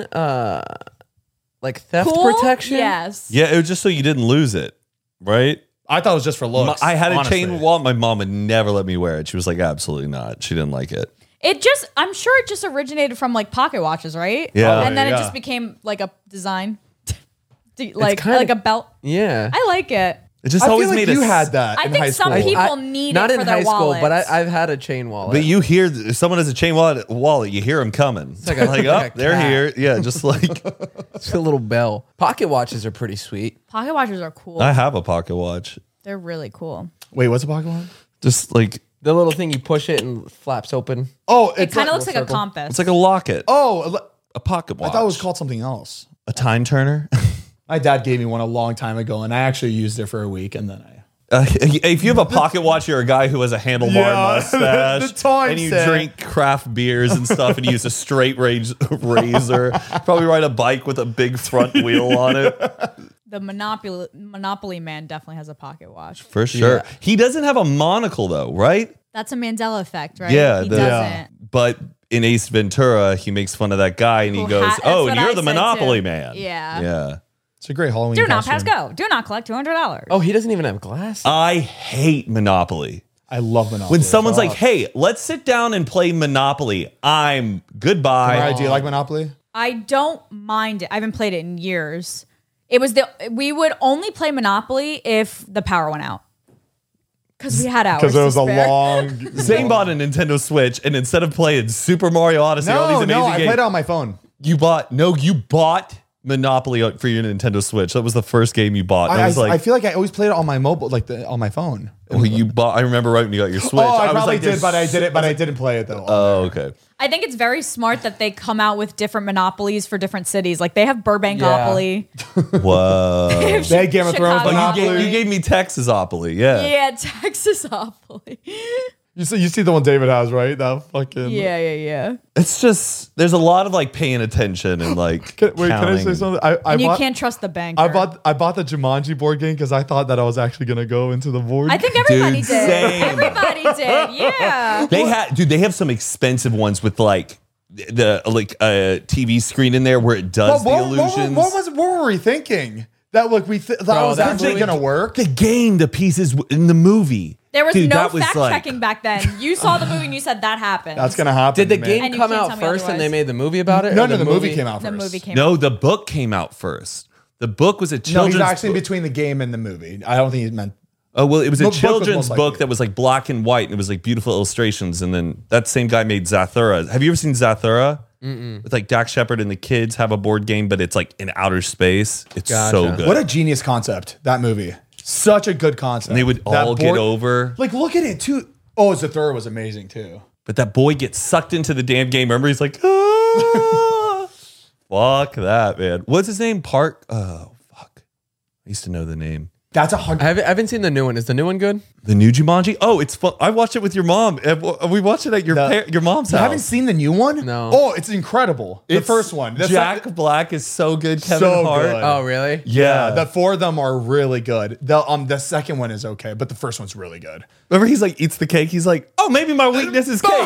like theft Cool? protection? Yes. Yeah, it was just so you didn't lose it, right? I thought it was just for looks. I had a honestly. chain wallet. My mom would never let me wear it. She was like, absolutely not. She didn't like it. I'm sure it just originated from like pocket watches, right? Yeah. And then it Yeah. just became like a design, kinda- like a belt. Yeah. I like it. It just I feel always like made you us. had that I in think high some school. people need not it in for their high school, but wallets. I've had a chain wallet. But you hear if someone has a chain wallet, you hear them coming. It's like a- like a they're cat. here. Yeah, just like it's a little bell. Pocket watches are pretty sweet. Pocket watches are cool. I have a pocket watch. They're really cool. Wait, what's a pocket watch? Just like The little thing you push it and flaps open. Oh, It it's kind of like, looks like a compass. it's like a locket, oh, a pocket I watch. thought it was called something else. a time turner. My dad gave me one a long time ago, and I actually used it for a week, and then I. If you have a pocket watch, you're a guy who has a handlebar Yeah, mustache, the time and you set. drink craft beers and stuff, and you use a straight razor. Probably ride a bike with a big front wheel on it. The Monopoly man definitely has a pocket watch. For sure. Yeah. He doesn't have a monocle though, right? That's a Mandela effect, right? Yeah, he the- doesn't. But in Ace Ventura, he makes fun of that guy, and he Who goes, that's "Oh, what and you're I the said Monopoly too. man." Yeah. Yeah. It's a great Halloween. Do not pass costume. go. Do not collect $200. Oh, he doesn't even have glasses. I hate Monopoly. I love Monopoly. When someone's Oh. like, "Hey, let's sit down and play Monopoly," I'm goodbye. Mariah, do you like Monopoly? I don't mind it. I haven't played it in years. We would only play Monopoly if the power went out. Because we had hours. Because it was to a spare. long. Zane bought a Nintendo Switch, and instead of playing Super Mario Odyssey, all these No, amazing no, I games, played it on my phone. you bought Monopoly for your Nintendo Switch. That was the first game you bought. And I was I like, feel like I always played it on my mobile, on my phone. well, you bought. I remember right when you got your Switch. Oh, I was probably like, did, but I didn't play it though. Oh, okay. I think it's very smart that they come out with different monopolies for different cities. Like they have Burbankopoly. Whoa. They had Game of Thrones, Chicago. Monopoly. You gave me Texasopoly. Yeah. Yeah, Texasopoly. You see the one David has, right? That fucking. Yeah. It's just there's a lot of like paying attention and like. Can I say counting. something? I And you bought, can't trust the banker. I bought the Jumanji board game because I thought that I was actually gonna go into the board. I think everybody Dude, did. same. Everybody did. Yeah. They have some expensive ones with like the TV screen in there where it does the illusions. What were we thinking? That look we thought was that actually movie- gonna work. the game, the pieces in the movie. There was Dude, no that was fact like- checking back then. You saw the movie and you said that happened. That's gonna happen. Did the man. game And you come can't out tell me first and they otherwise. made the movie about it? No, Or the movie came out The first. movie came No, out. the book came out first. The book was a No, children's he's actually book. between the game and the movie. I don't think he meant. Oh, well, it was a The book was children's most book likely. that was like black and white, and it was like beautiful illustrations. And then that same guy made Zathura. Have you ever seen Zathura? With like Dax Shepard and the kids have a board game, but it's like in outer space. It's so Gotcha. good. What a genius concept, that movie. Such a good concept. and they would That all get over. Like, look at it, too. Oh, Zathura was amazing, too. But that boy gets sucked into the damn game. Remember, he's like, ah! Fuck that, man. What's his name? Park. Oh, fuck. I used to know the name. That's 100. I haven't seen the new one. Is the new one good? The new Jumanji? Oh, it's fun. I watched it with your mom. We watched it at your your mom's You house. haven't seen the new one? No. Oh, it's incredible. The It's- first one. The Jack sec- Black is so good. Kevin So Hart. good. Oh, really? Yeah. The four of them are really good. The second one is okay, but the first one's really good. Remember, he's like eats the cake. He's like, oh, maybe my weakness is cake.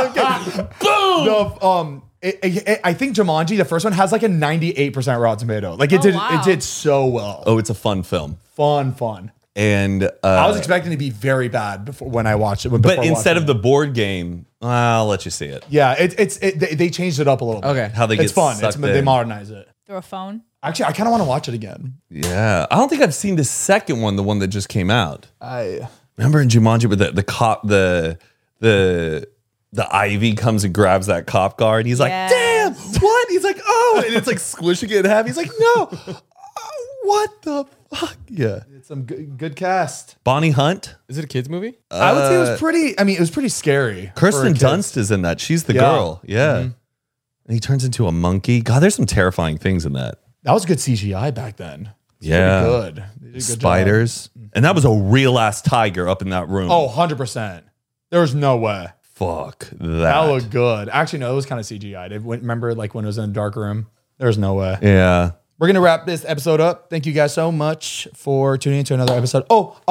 Boom. I think Jumanji, the first one, has like a 98% Rotten Tomato. Like it Oh, did. wow. It did so well. Oh, it's a fun film. Fun. And I was expecting it to be very bad before when I watched it. But instead of the board game, I'll let you see it. Yeah, they changed it up a little bit. Okay. How they It's get fun. sucked They in. modernize it. Through a phone. Actually, I kind of want to watch it again. Yeah. I don't think I've seen the second one, the one that just came out. I Remember in Jumanji where the cop, the Ivy comes and grabs that cop car and he's like, Yes. damn, what? He's like, oh, and it's like squishing it in half. He's like, no, what the fuck? Yeah. it's some good cast. Bonnie Hunt. Is it a kids movie? I would say it was pretty. I mean, it was pretty scary. Kirsten for Dunst is in that. She's the Yeah. girl. Yeah. And he turns into a monkey. God, there's some terrifying things in that. That was good CGI back then. It's Yeah. pretty good. They did a good job. Spiders. And that was a real ass tiger up in that room. Oh, 100%. There was no way. fuck that. That looked good. Actually, no, it was kind of CGI. Remember, like when it was in a dark room. There's no way. Yeah. We're gonna wrap this episode up. Thank you guys so much for tuning into another episode.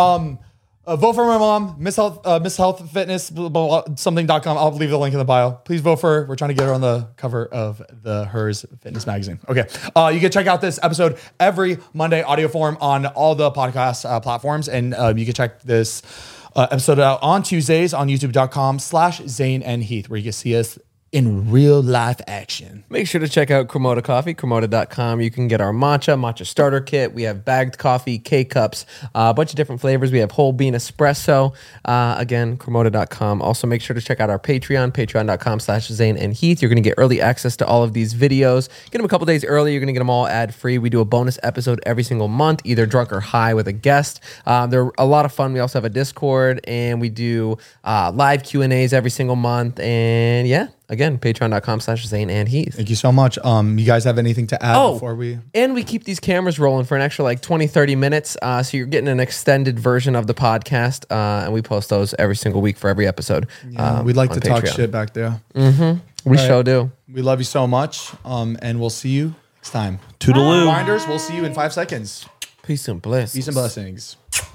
Vote for my mom, Miss Health Fitness, blah, blah, blah, something.com. I'll leave the link in the bio. Please vote for her. We're trying to get her on the cover of the Hers Fitness magazine. Okay. You can check out this episode every Monday, audio form on all the podcast platforms. And you can check this episode out on Tuesdays on youtube.com/Zane and Heath, where you can see us in real life action. Make sure to check out Cremota Coffee, cremota.com. You can get our matcha starter kit. We have bagged coffee, K-cups, a bunch of different flavors. We have whole bean espresso. Again, cremota.com. Also, make sure to check out our Patreon, patreon.com/Zane and Heath. You're going to get early access to all of these videos. Get them a couple days early. You're going to get them all ad-free. We do a bonus episode every single month, either drunk or high with a guest. They're a lot of fun. We also have a Discord, and we do live Q&As every single month. And yeah. Again, patreon.com/Zane and Heath. Thank you so much. You guys have anything to add before we... And we keep these cameras rolling for an extra like 20, 30 minutes. So you're getting an extended version of the podcast. And we post those every single week for every episode. we'd like on to talk Patreon. shit back there. We sure do. We love you so much. And we'll see you next time. Toodaloo. Reminders, we'll see you in 5 seconds. Peace and bliss. Peace and blessings.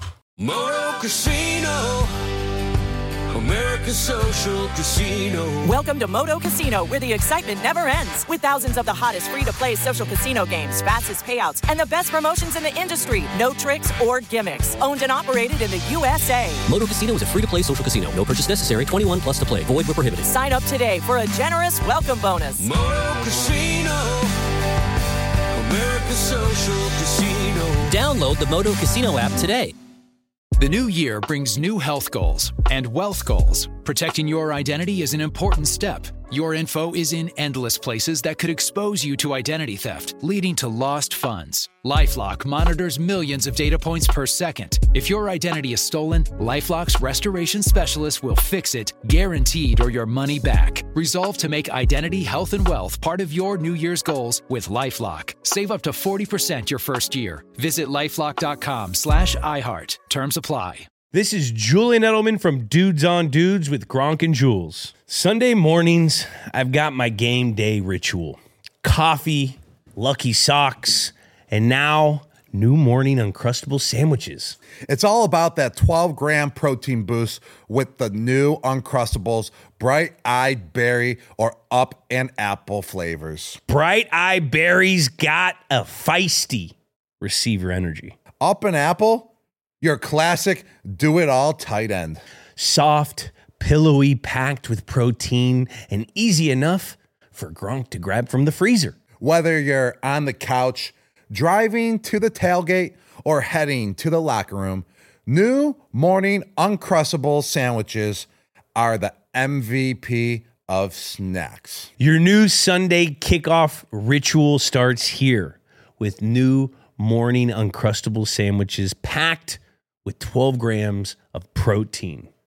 Moto Casino, America's social casino. Welcome to Moto Casino, where the excitement never ends. With thousands of the hottest free-to-play social casino games, fastest payouts, and the best promotions in the industry. No tricks or gimmicks. Owned and operated in the USA. Moto Casino is a free-to-play social casino. No purchase necessary. 21 plus to play. Void where prohibited. Sign up today for a generous welcome bonus. Moto Casino, America's social casino. Download the Moto Casino app today. The new year brings new health goals and wealth goals. Protecting your identity is an important step. Your info is in endless places that could expose you to identity theft, leading to lost funds. LifeLock monitors millions of data points per second. If your identity is stolen, LifeLock's restoration specialist will fix it, guaranteed, or your money back. Resolve to make identity, health, and wealth part of your New Year's goals with LifeLock. Save up to 40% your first year. Visit LifeLock.com/iHeart. Terms apply. This is Julian Edelman from Dudes on Dudes with Gronk and Jules. Sunday mornings, I've got my game day ritual. Coffee, Lucky Socks, and now new morning Uncrustable sandwiches. It's all about that 12-gram protein boost with the new Uncrustables, bright-eyed berry or up and apple flavors. Bright-eyed berries got a feisty receiver energy. Up and apple? Your classic do-it-all tight end. Soft, pillowy, packed with protein, and easy enough for Gronk to grab from the freezer. Whether you're on the couch, driving to the tailgate, or heading to the locker room, new morning Uncrustable sandwiches are the MVP of snacks. Your new Sunday kickoff ritual starts here with new morning Uncrustable sandwiches packed with 12 grams of protein.